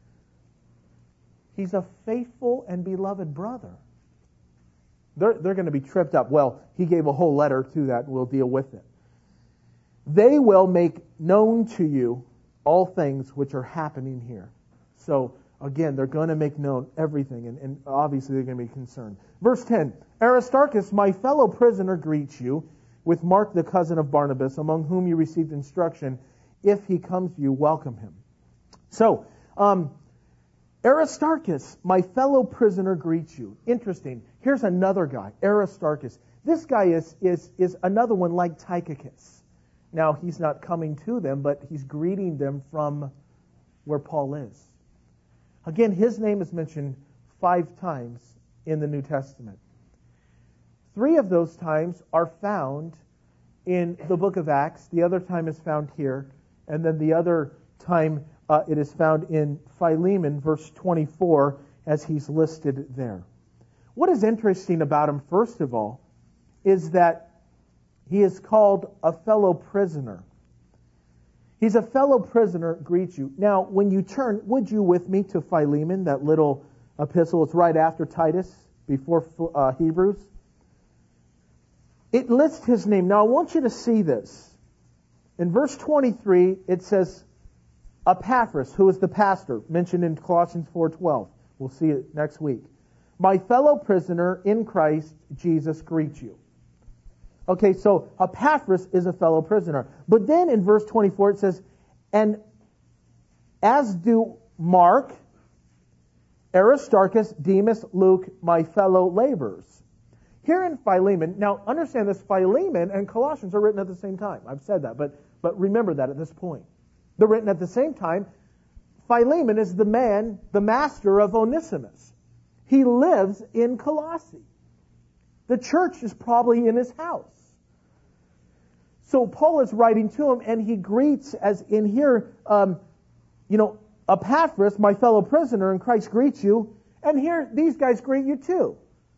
He's a faithful and beloved brother. They're going to be tripped up. Well, he gave a whole letter to that. We'll deal with it. They will make known to you all things which are happening here. So, again, they're going to make known everything, and obviously they're going to be concerned. Verse 10, Aristarchus, my fellow prisoner, greets you, with Mark the cousin of Barnabas, among whom you received instruction. If he comes to you, welcome him. So, Aristarchus, my fellow prisoner, greets you. Interesting. Here's another guy, Aristarchus. This guy is another one like Tychicus. Now, he's not coming to them, but he's greeting them from where Paul is. Again, his name is mentioned 5 times in the New Testament. 3 of those times are found in the book of Acts. The other time is found here. And then the other time it is found in Philemon, verse 24, as he's listed there. What is interesting about him, first of all, is that he is called a fellow prisoner. He's a fellow prisoner, greets you. Now, when you turn, would you with me to Philemon, that little epistle? It's right after Titus, before Hebrews. It lists his name. Now, I want you to see this. In verse 23, it says, Epaphras, who is the pastor, mentioned in Colossians 4:12. We'll see it next week. My fellow prisoner in Christ Jesus greets you. Okay, so Epaphras is a fellow prisoner. But then in verse 24 it says, and as do Mark, Aristarchus, Demas, Luke, my fellow laborers. Here in Philemon, now understand this, Philemon and Colossians are written at the same time. I've said that, but remember that at this point. They're written at the same time. Philemon is the man, the master of Onesimus. He lives in Colossae. The church is probably in his house. So Paul is writing to him, and he greets, as in here, Epaphras, my fellow prisoner in Christ, greets you. And here, these guys greet you too.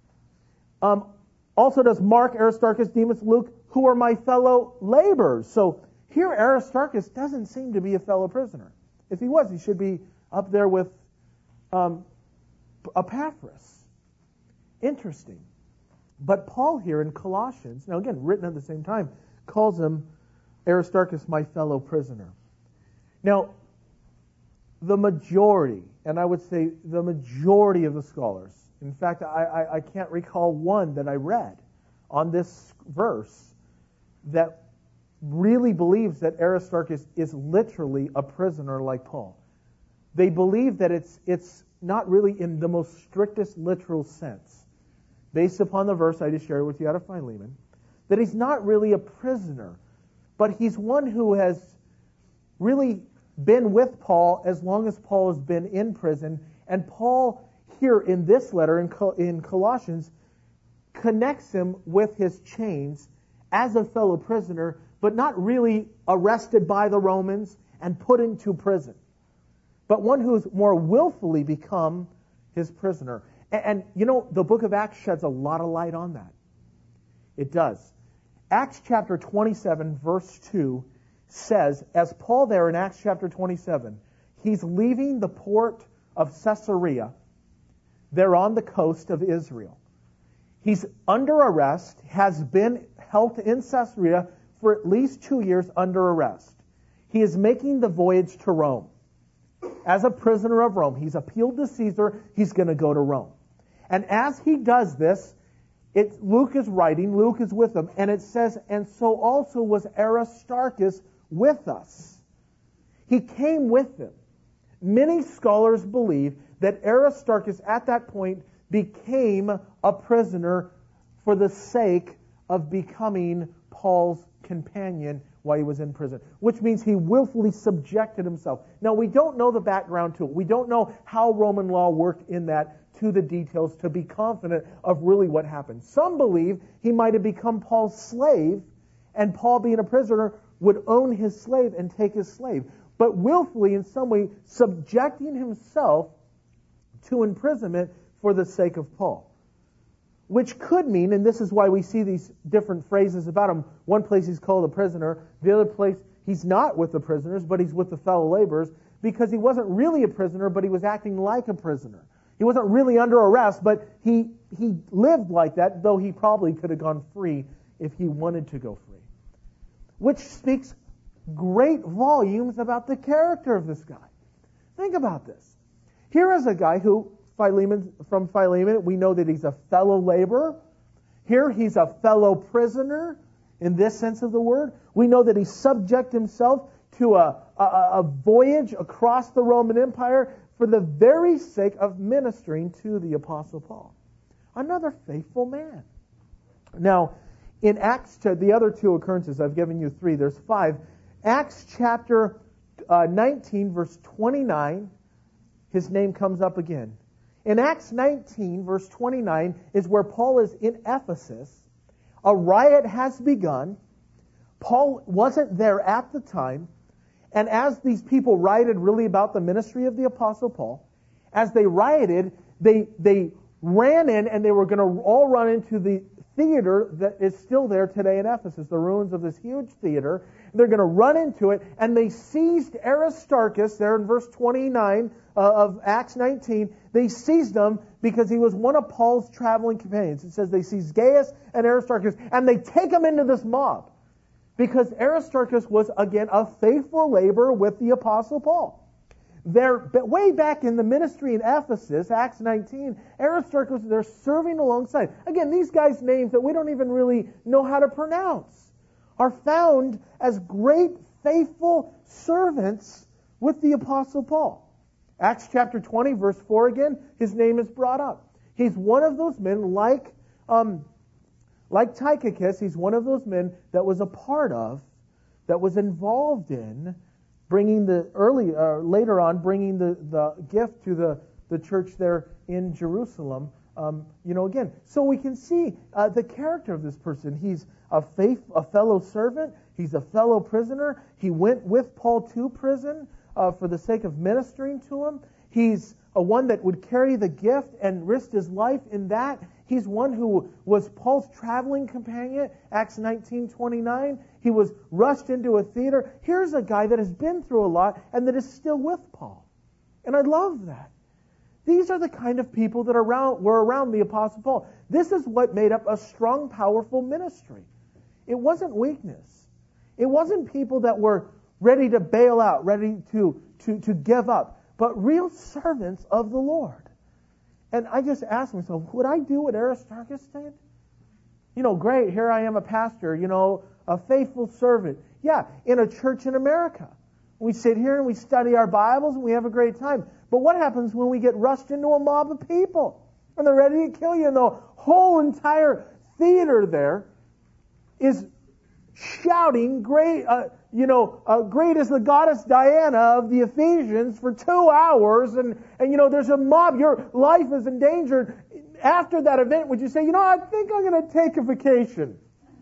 Also does Mark, Aristarchus, Demas, Luke, who are my fellow laborers. So here Aristarchus doesn't seem to be a fellow prisoner. If he was, he should be up there with Epaphras. Interesting. But Paul here in Colossians, now again, written at the same time, calls him Aristarchus, my fellow prisoner. Now, the majority, and I would say the majority of the scholars, in fact, I can't recall one that I read on this verse that really believes that Aristarchus is literally a prisoner like Paul. They believe that it's not really in the most strictest literal sense, based upon the verse I just shared with you out of Philemon, that he's not really a prisoner, but he's one who has really been with Paul as long as Paul has been in prison. And Paul, here in this letter, in Colossians, connects him with his chains as a fellow prisoner, but not really arrested by the Romans and put into prison, but one who's more willfully become his prisoner. And the book of Acts sheds a lot of light on that. It does. Acts chapter 27, verse 2 says, as Paul there in Acts chapter 27, he's leaving the port of Caesarea. They're on the coast of Israel. He's under arrest, has been held in Caesarea for at least 2 years under arrest. He is making the voyage to Rome. As a prisoner of Rome, he's appealed to Caesar, he's going to go to Rome. And as he does this, Luke is writing, Luke is with him, and it says, and so also was Aristarchus with us. He came with them. Many scholars believe that Aristarchus at that point became a prisoner for the sake of becoming Paul's companion while he was in prison, which means he willfully subjected himself. Now, we don't know the background to it. We don't know how Roman law worked in that to the details to be confident of really what happened. Some believe he might have become Paul's slave, and Paul, being a prisoner, would own his slave and take his slave, but willfully, in some way, subjecting himself to imprisonment for the sake of Paul. Which could mean, and this is why we see these different phrases about him, one place he's called a prisoner, the other place he's not with the prisoners, but he's with the fellow laborers, because he wasn't really a prisoner, but he was acting like a prisoner. He wasn't really under arrest, but he lived like that, though he probably could have gone free if he wanted to go free. Which speaks great volumes about the character of this guy. Think about this. Here is a guy who, from Philemon, we know that he's a fellow laborer. Here he's a fellow prisoner, in this sense of the word. We know that he subjected himself to a voyage across the Roman Empire for the very sake of ministering to the Apostle Paul. Another faithful man. Now, in Acts, the other two occurrences, I've given you three, there's five. Acts chapter 19, verse 29, his name comes up again. In Acts 19, verse 29, is where Paul is in Ephesus. A riot has begun. Paul wasn't there at the time. And as these people rioted really about the ministry of the Apostle Paul, as they rioted, they ran in, and they were going to all run into the theater that is still there today in Ephesus, the ruins of this huge theater. They're going to run into it, and they seized Aristarchus there in verse 29 of Acts 19. They seized him because he was one of Paul's traveling companions. It says they seized Gaius and Aristarchus, and they take him into this mob because Aristarchus was, again, a faithful laborer with the Apostle Paul. Way back in the ministry in Ephesus, Acts 19, Aristarchus, they're serving alongside. Again, these guys' names that we don't even really know how to pronounce are found as great faithful servants with the Apostle Paul. Acts chapter 20, verse 4 again, his name is brought up. He's one of those men, like Tychicus, he's one of those men that was a part of, that was involved in bringing later on bringing the gift to the church there in Jerusalem. Again, so we can see the character of this person. He's a fellow servant. He's a fellow prisoner. He went with Paul to prison for the sake of ministering to him. He's one that would carry the gift and risk his life in that. He's one who was Paul's traveling companion, Acts 19:29. He was rushed into a theater. Here's a guy that has been through a lot and that is still with Paul. And I love that. These are the kind of people that were around the Apostle Paul. This is what made up a strong, powerful ministry. It wasn't weakness. It wasn't people that were ready to bail out, ready to give up, but real servants of the Lord. And I just asked myself, would I do what Aristarchus did? Great, here I am a pastor, a faithful servant. Yeah, in a church in America. We sit here and we study our Bibles and we have a great time. But what happens when we get rushed into a mob of people and they're ready to kill you? And the whole entire theater there is shouting, great is the goddess Diana of the Ephesians for 2 hours, and there's a mob, your life is endangered. After that event, would you say, I think I'm going to take a vacation.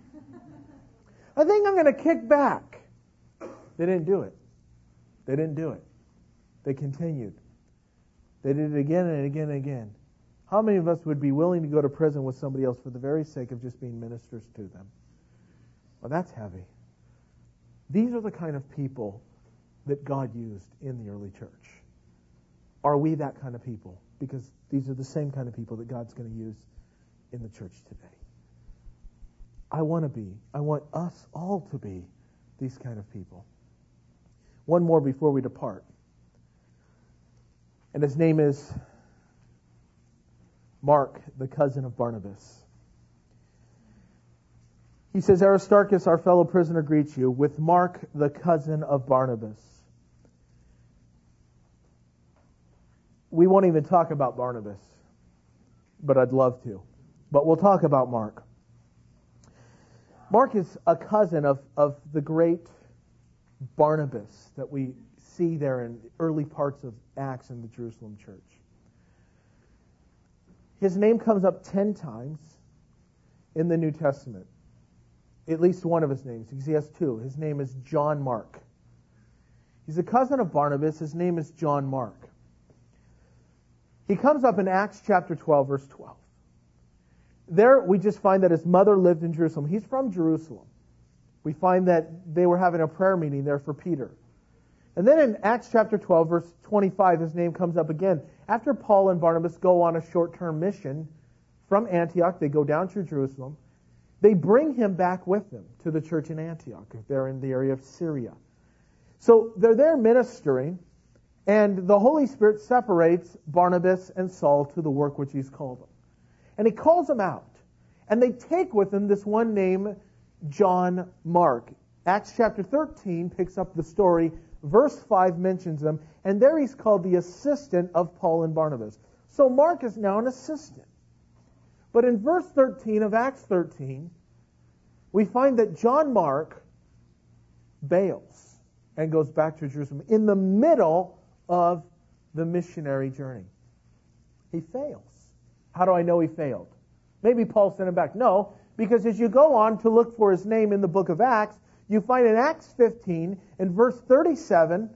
I think I'm going to kick back. They didn't do it. They didn't do it. They continued. They did it again and again and again. How many of us would be willing to go to prison with somebody else for the very sake of just being ministers to them? Well, that's heavy. These are the kind of people that God used in the early church. Are we that kind of people? Because these are the same kind of people that God's going to use in the church today. I want us all to be these kind of people. One more before we depart. And his name is Mark, the cousin of Barnabas. He says, Aristarchus, our fellow prisoner, greets you, with Mark, the cousin of Barnabas. We won't even talk about Barnabas, but I'd love to. But we'll talk about Mark. Mark is a cousin of the great Barnabas that we see there in the early parts of Acts in the Jerusalem church. His name comes up 10 times in the New Testament. At least one of his names, because he has two. His name is John Mark. He's a cousin of Barnabas. His name is John Mark. He comes up in Acts chapter 12, verse 12. There we just find that his mother lived in Jerusalem. He's from Jerusalem. We find that they were having a prayer meeting there for Peter. And then in Acts chapter 12, verse 25, his name comes up again. After Paul and Barnabas go on a short-term mission from Antioch, they go down to Jerusalem. They bring him back with them to the church in Antioch. They're in the area of Syria. So they're there ministering, and the Holy Spirit separates Barnabas and Saul to the work which he's called them. And he calls them out. And they take with them this one named John Mark. Acts chapter 13 picks up the story. Verse 5 mentions him. And there he's called the assistant of Paul and Barnabas. So Mark is now an assistant. But in verse 13 of Acts 13, we find that John Mark bails and goes back to Jerusalem in the middle of the missionary journey. He fails. How do I know he failed? Maybe Paul sent him back. No, because as you go on to look for his name in the book of Acts, you find in Acts 15, in verse 37,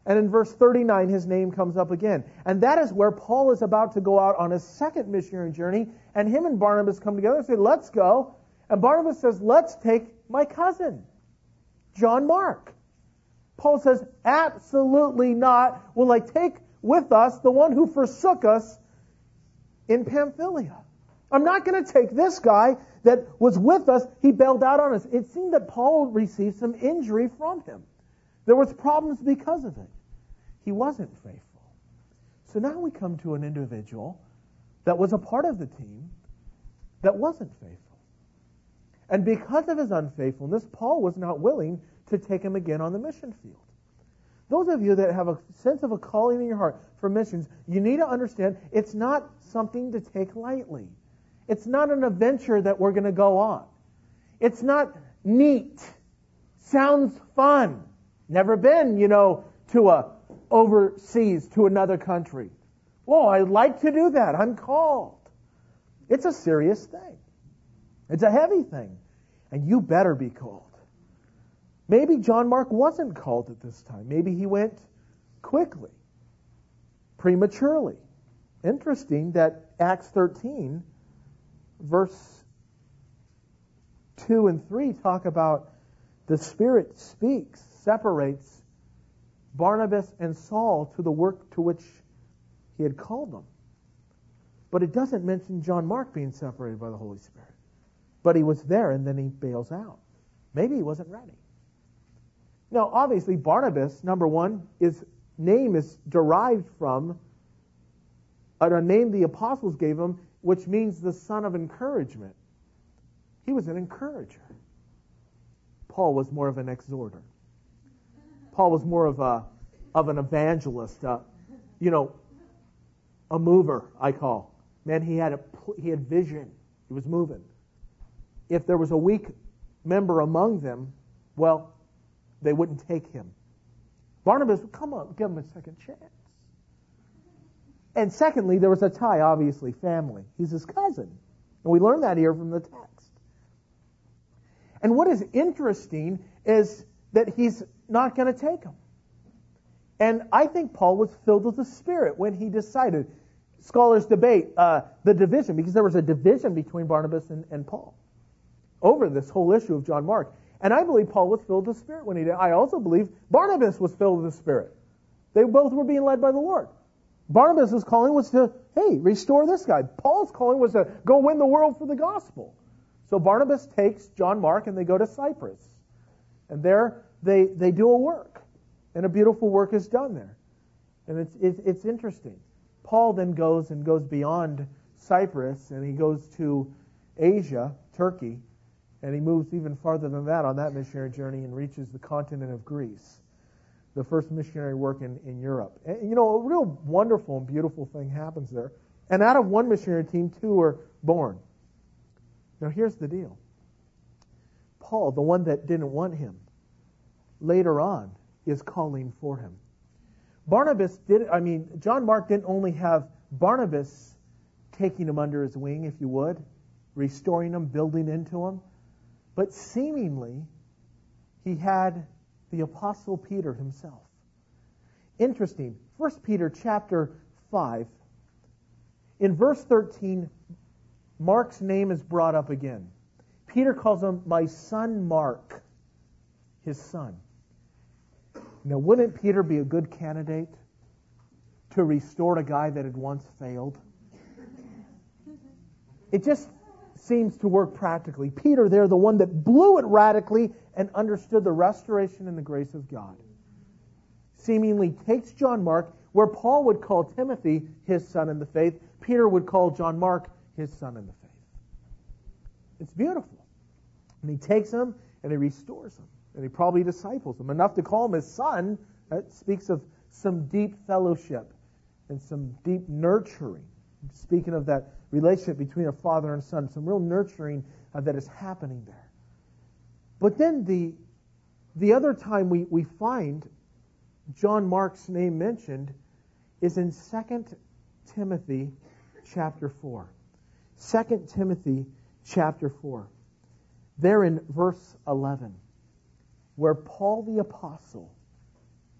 And in verse 39, his name comes up again. And that is where Paul is about to go out on his second missionary journey, and him and Barnabas come together and say, let's go. And Barnabas says, let's take my cousin, John Mark. Paul says, absolutely not. Will I take with us the one who forsook us in Pamphylia? I'm not going to take this guy that was with us. He bailed out on us. It seemed that Paul received some injury from him. There was problems because of it. He wasn't faithful. So now we come to an individual that was a part of the team that wasn't faithful. And because of his unfaithfulness, Paul was not willing to take him again on the mission field. Those of you that have a sense of a calling in your heart for missions, you need to understand it's not something to take lightly. It's not an adventure that we're going to go on. It's not neat. Sounds fun. Never been, to overseas to another country. Oh, I'd like to do that. I'm called. It's a serious thing. It's a heavy thing. And you better be called. Maybe John Mark wasn't called at this time. Maybe he went quickly, prematurely. Interesting that Acts 13, verse 2 and 3 talk about the Spirit speaks, separates Barnabas and Saul to the work to which he had called them. But it doesn't mention John Mark being separated by the Holy Spirit. But he was there and then he bails out. Maybe he wasn't ready. Now, obviously, Barnabas, number one, his name is derived from a name the apostles gave him, which means the son of encouragement. He was an encourager. Paul was more of an exhorter. Paul was more of an evangelist, a mover, I call. Man, he had vision. He was moving. If there was a weak member among them, well, they wouldn't take him. Barnabas, come on, give him a second chance. And secondly, there was a tie, obviously, family. He's his cousin. And we learn that here from the text. And what is interesting is that he's not going to take him. And I think Paul was filled with the Spirit when he decided. Scholars debate the division, because there was a division between Barnabas and Paul over this whole issue of John Mark. And I believe Paul was filled with the Spirit when he did. I also believe Barnabas was filled with the Spirit. They both were being led by the Lord. Barnabas' calling was to, hey, restore this guy. Paul's calling was to go win the world for the gospel. So Barnabas takes John Mark and they go to Cyprus. And there they do a work. And a beautiful work is done there. And it's interesting. Paul then goes beyond Cyprus and he goes to Asia, Turkey, and he moves even farther than that on that missionary journey and reaches the continent of Greece, the first missionary work in Europe. And, a real wonderful and beautiful thing happens there. And out of one missionary team, two are born. Now, here's the deal. Paul, the one that didn't want him, later on is calling for him. John Mark didn't only have Barnabas taking him under his wing, if you would, restoring him, building into him, but seemingly he had the Apostle Peter himself. Interesting. 1 Peter chapter 5, in verse 13, Mark's name is brought up again. Peter calls him my son Mark, his son. Now, wouldn't Peter be a good candidate to restore a guy that had once failed? It just seems to work practically. Peter there, the one that blew it radically and understood the restoration and the grace of God, seemingly takes John Mark, where Paul would call Timothy his son in the faith, Peter would call John Mark his son in the faith. It's beautiful. And he takes him and he restores him. And he probably disciples him. Enough to call him his son. That speaks of some deep fellowship and some deep nurturing. Speaking of that relationship between a father and son, some real nurturing that is happening there. But then the other time we find John Mark's name mentioned is in 2 Timothy chapter 4. 2 Timothy chapter 4. There in verse 11, where Paul the Apostle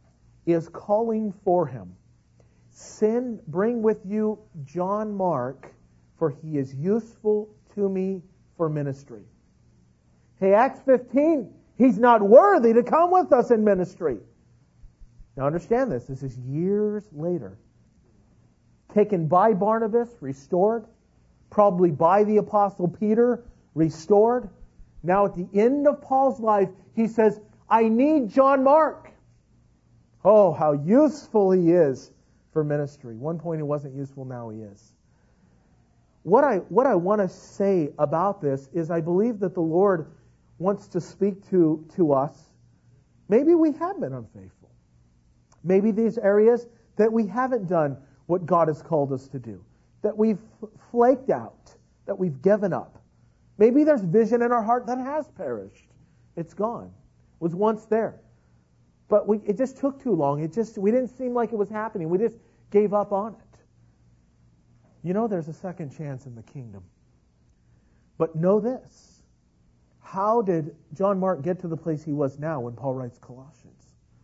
is calling for him. Bring with you John Mark, for he is useful to me for ministry. Hey, Acts 15, he's not worthy to come with us in ministry. Now understand this. This is years later. Taken by Barnabas, restored. Probably by the Apostle Peter, restored. Now at the end of Paul's life, he says, I need John Mark. Oh, how useful he is for ministry. One point he wasn't useful, now he is. What I want to say about this is I believe that the Lord wants to speak to us. Maybe we have been unfaithful. Maybe these areas that we haven't done what God has called us to do. That we've flaked out. That we've given up. Maybe there's vision in our heart that has perished. It's gone. It was once there. But it just took too long. We didn't seem like it was happening. We just gave up on it. You know, there's a second chance in the kingdom. But know this. How did John Mark get to the place he was now when Paul writes Colossians?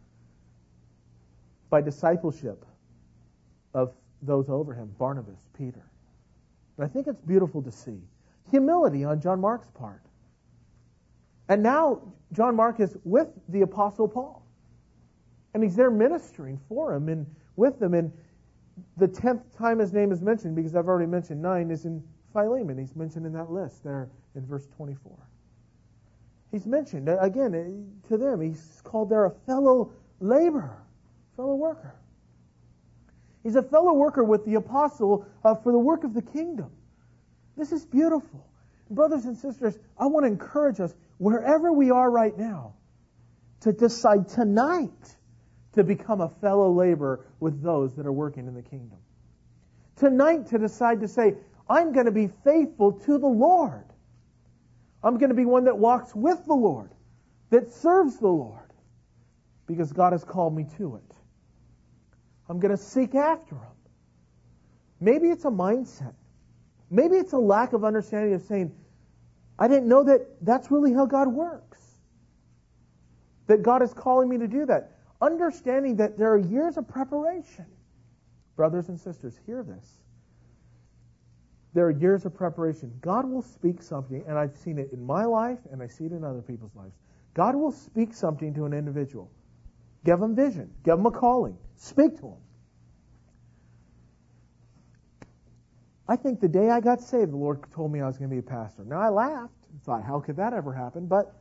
By discipleship of those over him, Barnabas, Peter. And I think it's beautiful to see. Humility on John Mark's part. And now John Mark is with the Apostle Paul. And he's there ministering for him and with them. And the 10th time his name is mentioned, because I've already mentioned 9, is in Philemon. He's mentioned in that list there in verse 24. He's mentioned, again, to them, he's called there a fellow laborer, fellow worker. He's a fellow worker with the apostle for the work of the kingdom. This is beautiful. Brothers and sisters, I want to encourage us, wherever we are right now, to decide tonight to become a fellow laborer with those that are working in the kingdom. Tonight to decide to say, I'm going to be faithful to the Lord. I'm going to be one that walks with the Lord, that serves the Lord, because God has called me to it. I'm going to seek after Him. Maybe it's a mindset. Maybe it's a lack of understanding of saying, I didn't know that that's really how God works. That God is calling me to do that. Understanding that there are years of preparation. Brothers and sisters, hear this. There are years of preparation. God will speak something, and I've seen it in my life, and I see it in other people's lives. God will speak something to an individual. Give them vision. Give them a calling. Speak to them. I think the day I got saved, the Lord told me I was going to be a pastor. Now I laughed and thought, how could that ever happen? But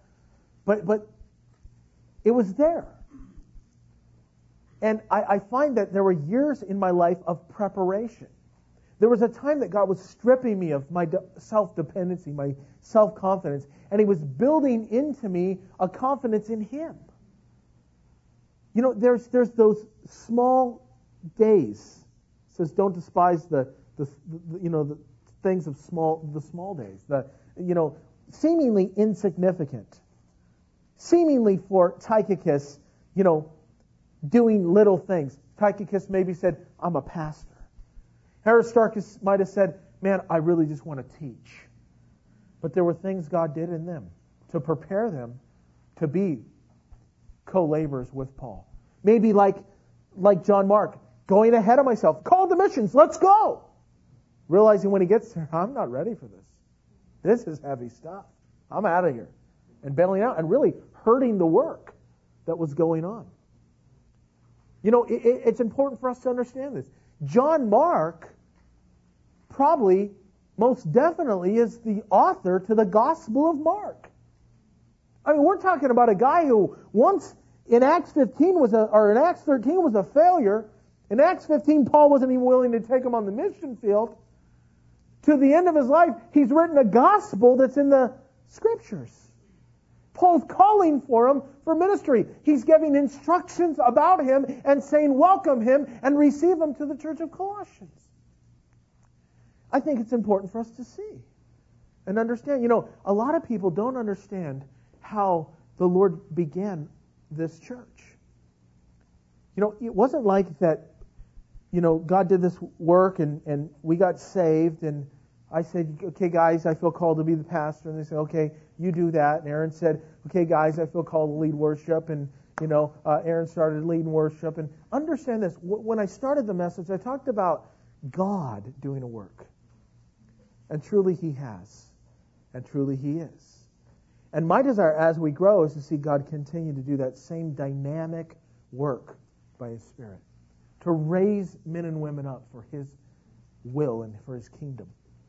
it was there. And I find that there were years in my life of preparation. There was a time that God was stripping me of my self-dependency, my self-confidence, and He was building into me a confidence in Him. You know, there's those small days. It says, don't despise the things of the small days. Seemingly insignificant. Seemingly for Tychicus, doing little things. Tychicus maybe said, I'm a pastor. Aristarchus might have said, man, I really just want to teach. But there were things God did in them to prepare them to be co-laborers with Paul. Maybe like John Mark, going ahead of myself, called to missions, let's go. Realizing when he gets there, I'm not ready for this. This is heavy stuff. I'm out of here. And bailing out and really hurting the work that was going on. It's important for us to understand this. John Mark probably, most definitely, is the author to the Gospel of Mark. I mean, we're talking about a guy who once in Acts 13 was a failure. In Acts 15, Paul wasn't even willing to take him on the mission field. To the end of his life, he's written a gospel that's in the Scriptures. Paul's calling for him for ministry. He's giving instructions about him and saying, welcome him and receive him to the church of Colossians. I think it's important for us to see and understand. A lot of people don't understand how the Lord began this church. It wasn't like that, God did this work and we got saved and I said, okay, guys, I feel called to be the pastor. And they said, okay, you do that. And Aaron said, okay, guys, I feel called to lead worship. And Aaron started leading worship. And understand this, when I started the message, I talked about God doing a work. And truly He has. And truly He is. And my desire as we grow is to see God continue to do that same dynamic work by His Spirit. To raise men and women up for His will and for His kingdom.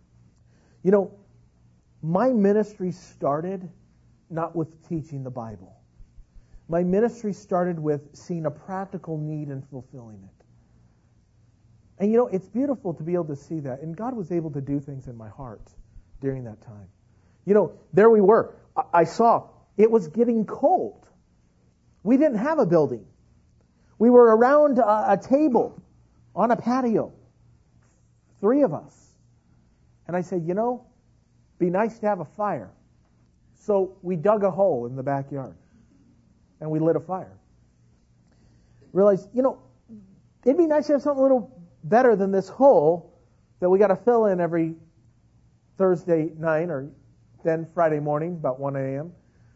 My ministry started not with teaching the Bible. My ministry started with seeing a practical need and fulfilling it. And it's beautiful to be able to see that. And God was able to do things in my heart during that time. There we were. I saw it was getting cold. We didn't have a building. We were around a table on a patio. 3 of us. And I said, be nice to have a fire. So we dug a hole in the backyard. And we lit a fire. Realized, it'd be nice to have something a little better than this hole that we got to fill in every Thursday night or then Friday morning, about 1 a.m.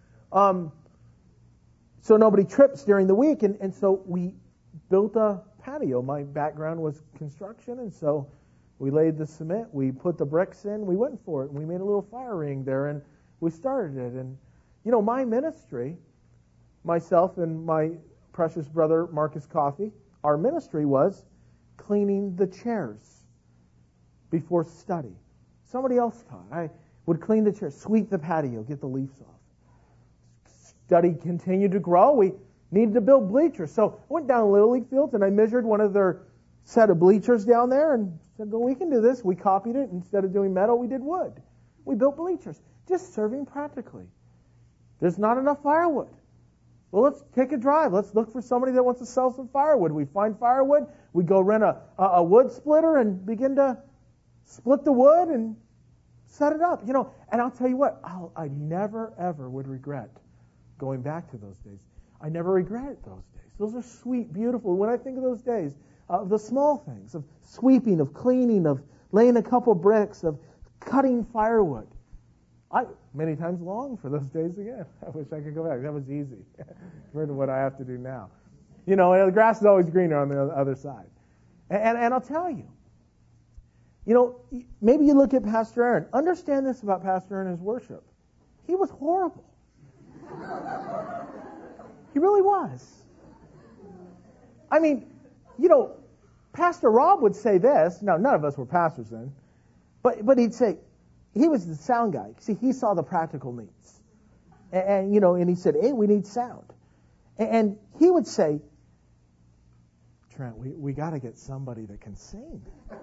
So nobody trips during the week. And so we built a patio. My background was construction, and so we laid the cement, we put the bricks in, we went for it, and we made a little fire ring there, and we started it. And, my ministry, myself and my precious brother Marcus Coffey, our ministry was cleaning the chairs before study. Somebody else taught. I would clean the chairs, sweep the patio, get the leaves off. Study continued to grow. We needed to build bleachers. So I went down to Little League fields and I measured one of their set of bleachers down there and said, well, we can do this. We copied it. Instead of doing metal, we did wood. We built bleachers, just serving practically. There's not enough firewood. Well, let's take a drive. Let's look for somebody that wants to sell some firewood. We find firewood. We go rent a wood splitter and begin to split the wood and set it up. And I'll tell you what, I never, ever would regret going back to those days. I never regretted those days. Those are sweet, beautiful. When I think of those days, the small things of sweeping, of cleaning, of laying a couple bricks, of cutting firewood. I many times long for those days again. I wish I could go back. That was easy compared to what I have to do now. The grass is always greener on the other side. And I'll tell you, maybe you look at Pastor Aaron. Understand this about Pastor Aaron and his worship. He was horrible. He really was. I mean, Pastor Rob would say this. Now, none of us were pastors then. But he'd say, he was the sound guy. See, he saw the practical needs. And he said, hey, we need sound. And he would say, Trent, we got to get somebody that can sing.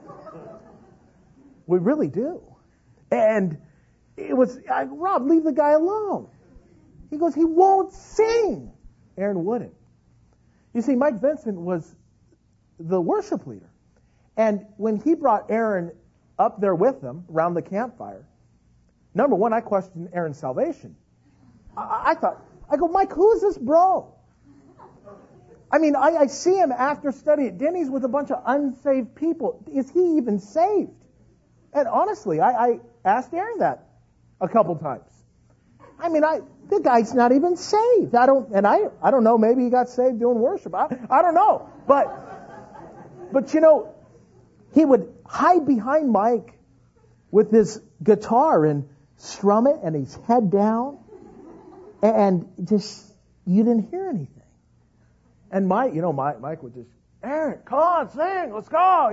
We really do. And it was, Rob, leave the guy alone. He goes, he won't sing. Aaron wouldn't. You see, Mike Vincent was the worship leader. And when he brought Aaron up there with him around the campfire, number one, I questioned Aaron's salvation. I go, Mike, who is this bro? I mean, I see him after study at Denny's with a bunch of unsaved people. Is he even saved? And honestly, I asked Aaron that a couple times. I mean, the guy's not even saved. I don't know. Maybe he got saved doing worship. I don't know. But he would hide behind Mike with his guitar and strum it, and his head down, and just you didn't hear anything. And Mike would just, Aaron, come on, sing, let's go,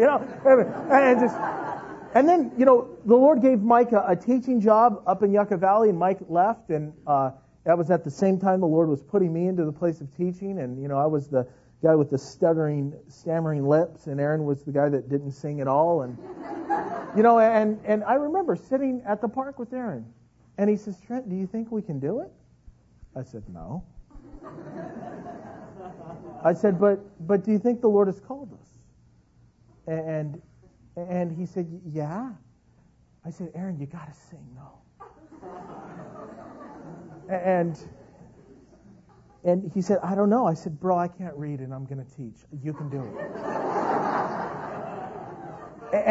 and then the Lord gave Mike a teaching job up in Yucca Valley, and Mike left, and that was at the same time the Lord was putting me into the place of teaching, and I was the guy with the stammering lips, and Aaron was the guy that didn't sing at all, and and I remember sitting at the park with Aaron, and he says, Trent, do you think we can do it? I said, no. I said, but do you think the Lord has called us? And he said, yeah. I said, Aaron, you got to sing, though. And he said, I don't know. I said, bro, I can't read and I'm going to teach. You can do it.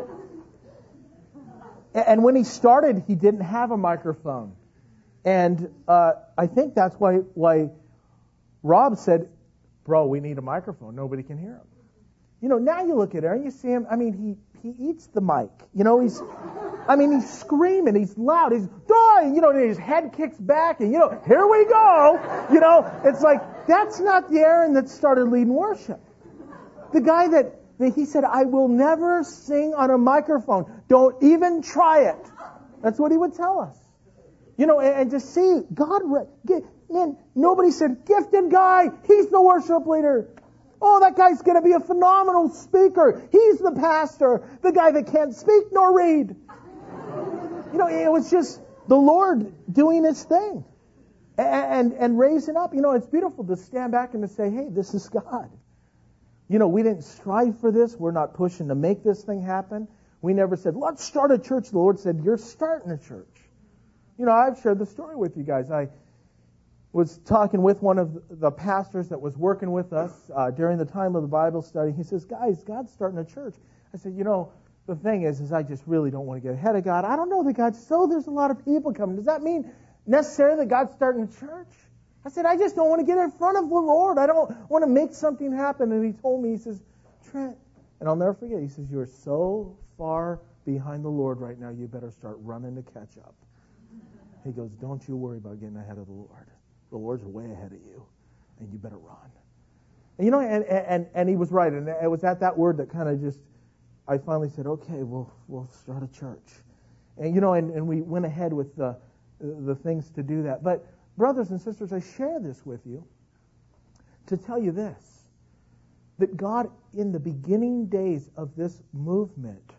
And when he started, he didn't have a microphone. And I think that's why Rob said, bro, we need a microphone. Nobody can hear him. Now you look at Aaron, you see him, he eats the mic. He's screaming, he's loud, he's dying, his head kicks back, and, here we go. It's like, that's not the Aaron that started leading worship. The guy that he said, I will never sing on a microphone. Don't even try it. That's what he would tell us. And to see God, man, nobody said, gifted guy, he's the worship leader. Oh, that guy's going to be a phenomenal speaker. He's the pastor, the guy that can't speak nor read. It was just the Lord doing His thing and raising up. It's beautiful to stand back and to say, hey, this is God. We didn't strive for this. We're not pushing to make this thing happen. We never said, let's start a church. The Lord said, you're starting a church. I've shared the story with you guys. I was talking with one of the pastors that was working with us during the time of the Bible study. He says, guys, God's starting a church. I said, the thing is I just really don't want to get ahead of God. I don't know that God's there's a lot of people coming. Does that mean necessarily that God's starting a church? I said, I just don't want to get in front of the Lord. I don't want to make something happen. And he told me, he says, Trent, and I'll never forget, he says, you're so far behind the Lord right now, you better start running to catch up. He goes, don't you worry about getting ahead of the Lord. The Lord's way ahead of you, and you better run. And and he was right. And it was at that word that kind of just, I finally said, okay, we'll start a church. And and we went ahead with the things to do that. But brothers and sisters, I share this with you to tell you this, that God, in the beginning days of this movement,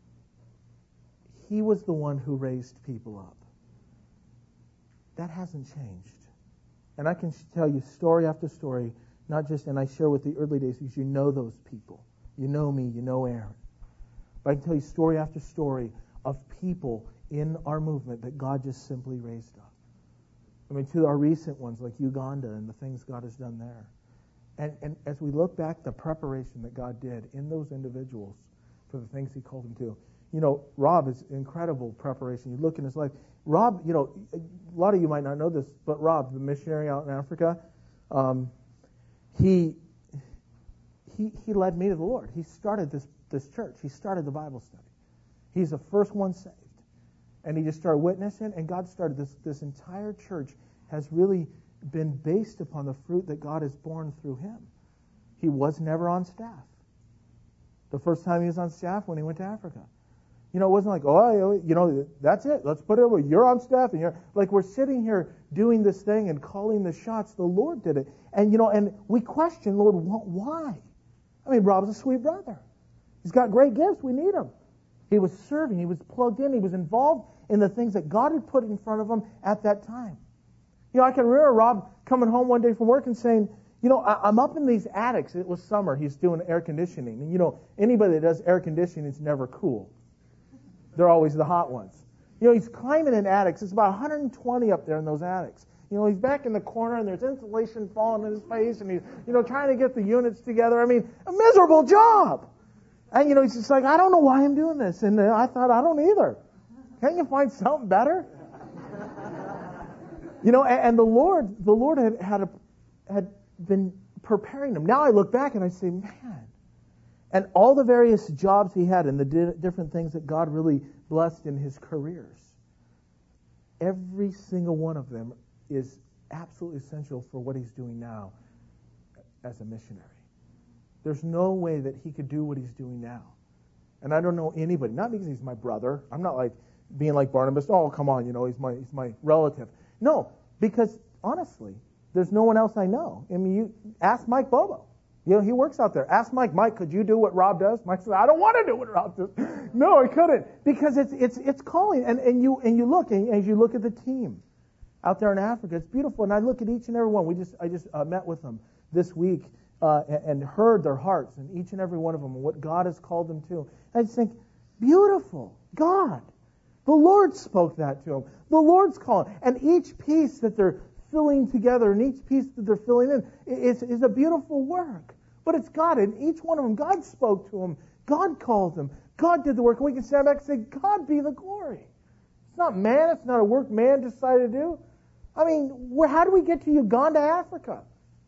He was the one who raised people up. That hasn't changed. And I can tell you story after story, not just, and I share with the early days, because you know those people. You know me, you know Aaron. But I can tell you story after story of people in our movement that God just simply raised up. To our recent ones like Uganda and the things God has done there. And as we look back, the preparation that God did in those individuals for the things He called them to. Rob is incredible preparation. You look in his life. Rob, a lot of you might not know this, but Rob, the missionary out in Africa, he led me to the Lord. He started this church. He started the Bible study. He's the first one saved. And he just started witnessing, and God started this entire church has really been based upon the fruit that God has borne through him. He was never on staff. The first time he was on staff when he went to Africa. It wasn't like, that's it. Let's put it over. You're on staff, and you're like, we're sitting here doing this thing and calling the shots. The Lord did it. And, and we question, Lord, why? Rob's a sweet brother. He's got great gifts. We need him. He was serving. He was plugged in. He was involved in the things that God had put in front of him at that time. I can remember Rob coming home one day from work and saying, I'm up in these attics. It was summer. He's doing air conditioning. And, anybody that does air conditioning is never cool. They're always the hot ones. He's climbing in attics. It's about 120 up there in those attics. He's back in the corner, and there's insulation falling in his face, and he's, trying to get the units together. A miserable job. And, he's just like, I don't know why I'm doing this. And I thought, I don't either. Can't you find something better? And the Lord had been preparing him. Now I look back and I say, man. And all the various jobs he had and the different things that God really blessed in his careers, every single one of them is absolutely essential for what he's doing now as a missionary. There's no way that he could do what he's doing now. And I don't know anybody, not because he's my brother. I'm not like being like Barnabas, oh, come on, he's my relative. No, because honestly, there's no one else I know. You ask Mike Bobo. He works out there. Ask Mike, could you do what Rob does? Mike says, I don't want to do what Rob does. No, I couldn't. Because it's calling. And you look, and as you look at the team out there in Africa, it's beautiful. And I look at each and every one. I just met with them this week and heard their hearts and each and every one of them and what God has called them to. And I just think, beautiful. God. The Lord spoke that to them. The Lord's calling. And each piece that they're filling together and each piece that they're filling in is a beautiful work. But it's God. And each one of them, God spoke to them. God called them. God did the work. And we can stand back and say, God be the glory. It's not man. It's not a work man decided to do. How do we get to Uganda, Africa?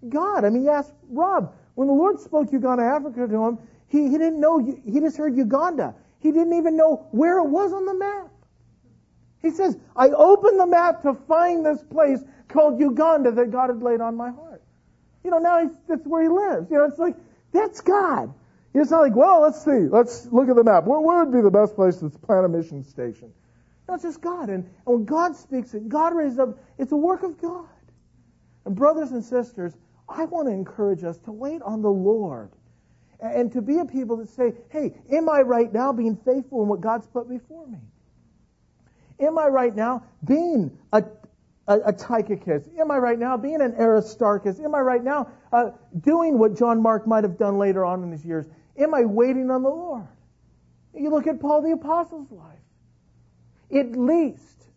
God. I mean, you ask Rob, when the Lord spoke Uganda, Africa to him, he didn't know, he just heard Uganda. He didn't even know where it was on the map. He says, I opened the map to find this place called Uganda that God had laid on my heart. Now that's where he lives. It's like, that's God. It's not like, well, let's see. Let's look at the map. Where would be the best place to plant a mission station? No, it's just God. And when God speaks it, God raises up, it's a work of God. And brothers and sisters, I want to encourage us to wait on the Lord and to be a people that say, hey, am I right now being faithful in what God's put before me? Am I right now being a Tychicus? Am I right now being an Aristarchus? Am I right now doing what John Mark might have done later on in his years? Am I waiting on the Lord? You look at Paul the Apostle's life. At least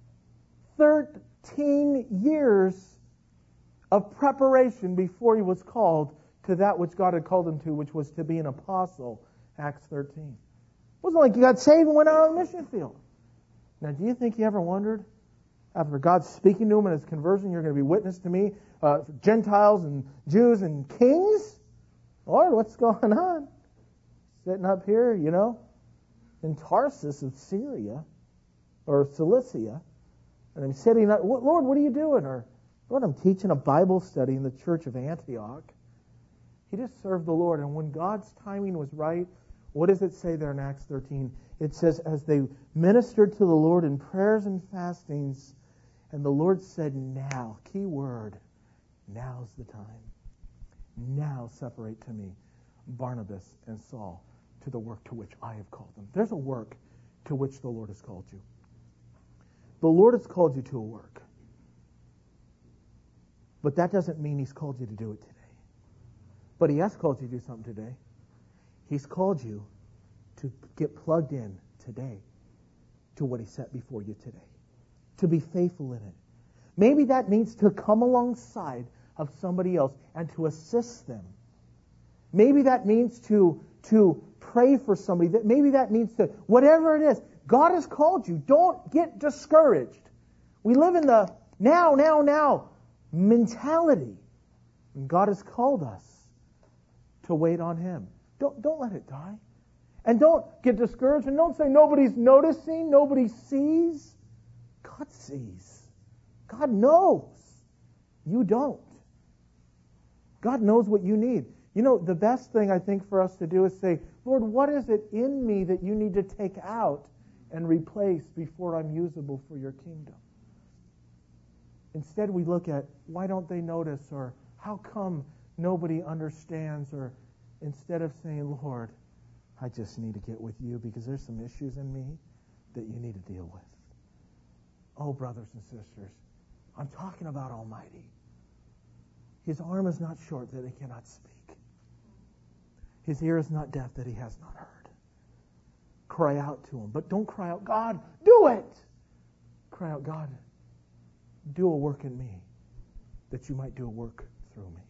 13 years of preparation before he was called to that which God had called him to, which was to be an apostle, Acts 13. It wasn't like he got saved and went out on the mission field. Now, do you think he ever wondered, after God speaking to him in his conversion, you're going to be witness to me, Gentiles and Jews and kings? Lord, what's going on? Sitting up here, in Tarsus of Syria, or Cilicia, and I'm sitting up, Lord, what are you doing? Or, Lord, I'm teaching a Bible study in the church of Antioch. He just served the Lord, and when God's timing was right, what does it say there in Acts 13? It says, as they ministered to the Lord in prayers and fastings, and the Lord said, now, key word, now's the time. Now separate to me Barnabas and Saul to the work to which I have called them. There's a work to which the Lord has called you. The Lord has called you to a work. But that doesn't mean He's called you to do it today. But He has called you to do something today. He's called you to get plugged in today to what He set before you today. To be faithful in it. Maybe that means to come alongside of somebody else and to assist them. Maybe that means to pray for somebody. Maybe that means to, whatever it is, God has called you. Don't get discouraged. We live in the now mentality. And God has called us to wait on Him. Don't let it die. And don't get discouraged, and don't say nobody's noticing, nobody sees. God sees. God knows. You don't. God knows what you need. The best thing I think for us to do is say, Lord, what is it in me that you need to take out and replace before I'm usable for your kingdom? Instead, we look at, why don't they notice? Or how come nobody understands? Or instead of saying, Lord, I just need to get with you because there's some issues in me that you need to deal with. Oh, brothers and sisters, I'm talking about Almighty. His arm is not short that He cannot speak. His ear is not deaf that He has not heard. Cry out to Him. But don't cry out, God, do it! Cry out, God, do a work in me that you might do a work through me.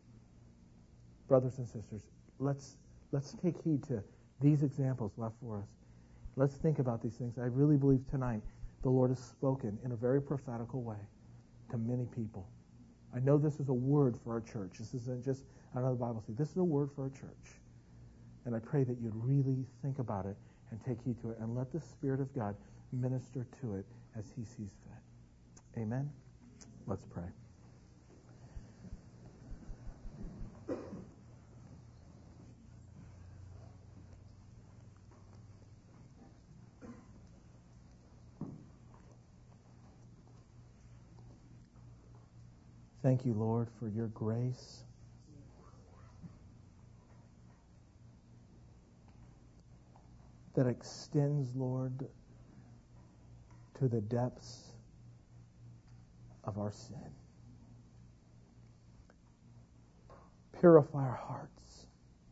Brothers and sisters, let's take heed to these examples left for us. Let's think about these things. I really believe tonight the Lord has spoken in a very prophetical way to many people. I know this is a word for our church. This isn't just another Bible study. This is a word for our church. And I pray that you'd really think about it and take heed to it and let the Spirit of God minister to it as He sees fit. Amen? Let's pray. Thank you, Lord, for your grace. That extends, Lord, to the depths of our sin. Purify our hearts,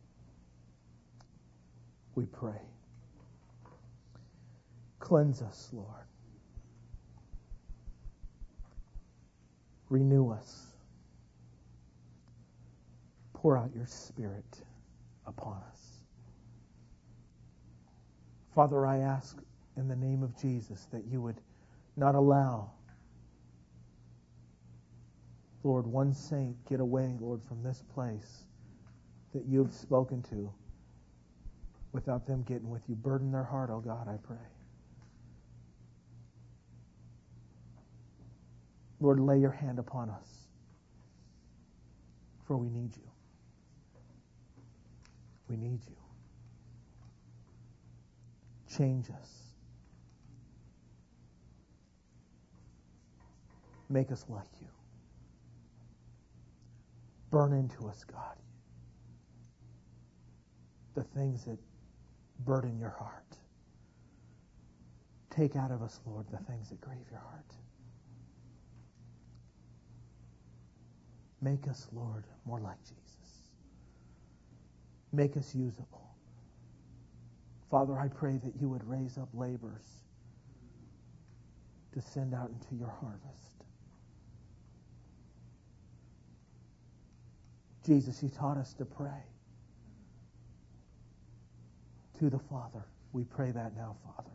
we pray. Cleanse us, Lord. Renew us. Pour out your Spirit upon us. Father, I ask in the name of Jesus that you would not allow Lord, one saint get away, Lord, from this place that you've spoken to without them getting with you. Burden their heart, oh God, I pray. Lord, lay your hand upon us, for we need you. We need you. Change us. Make us like you. Burn into us, God, the things that burden your heart. Take out of us, Lord, the things that grieve your heart. Make us, Lord, more like Jesus. Make us usable. Father, I pray that you would raise up laborers to send out into your harvest. Jesus, you taught us to pray to the Father. We pray that now, Father.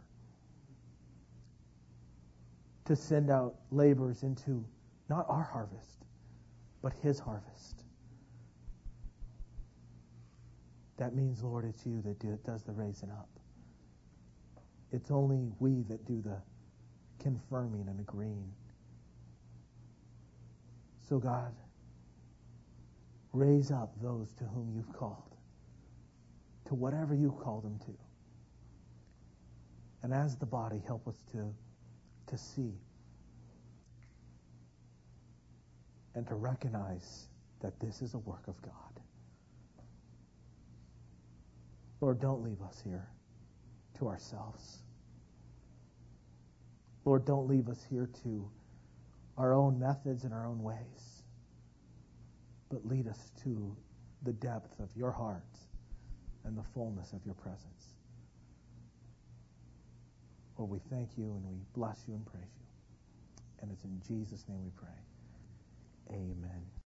To send out laborers into not our harvest, but his harvest. That means, Lord, it's you that does the raising up. It's only we that do the confirming and agreeing. So, God, raise up those to whom you've called, to whatever you call them to. And as the body, help us to see and to recognize that this is a work of God. Lord, don't leave us here to ourselves. Lord, don't leave us here to our own methods and our own ways, but lead us to the depth of your heart and the fullness of your presence. Lord, we thank you and we bless you and praise you. And it's in Jesus' name we pray. Amen.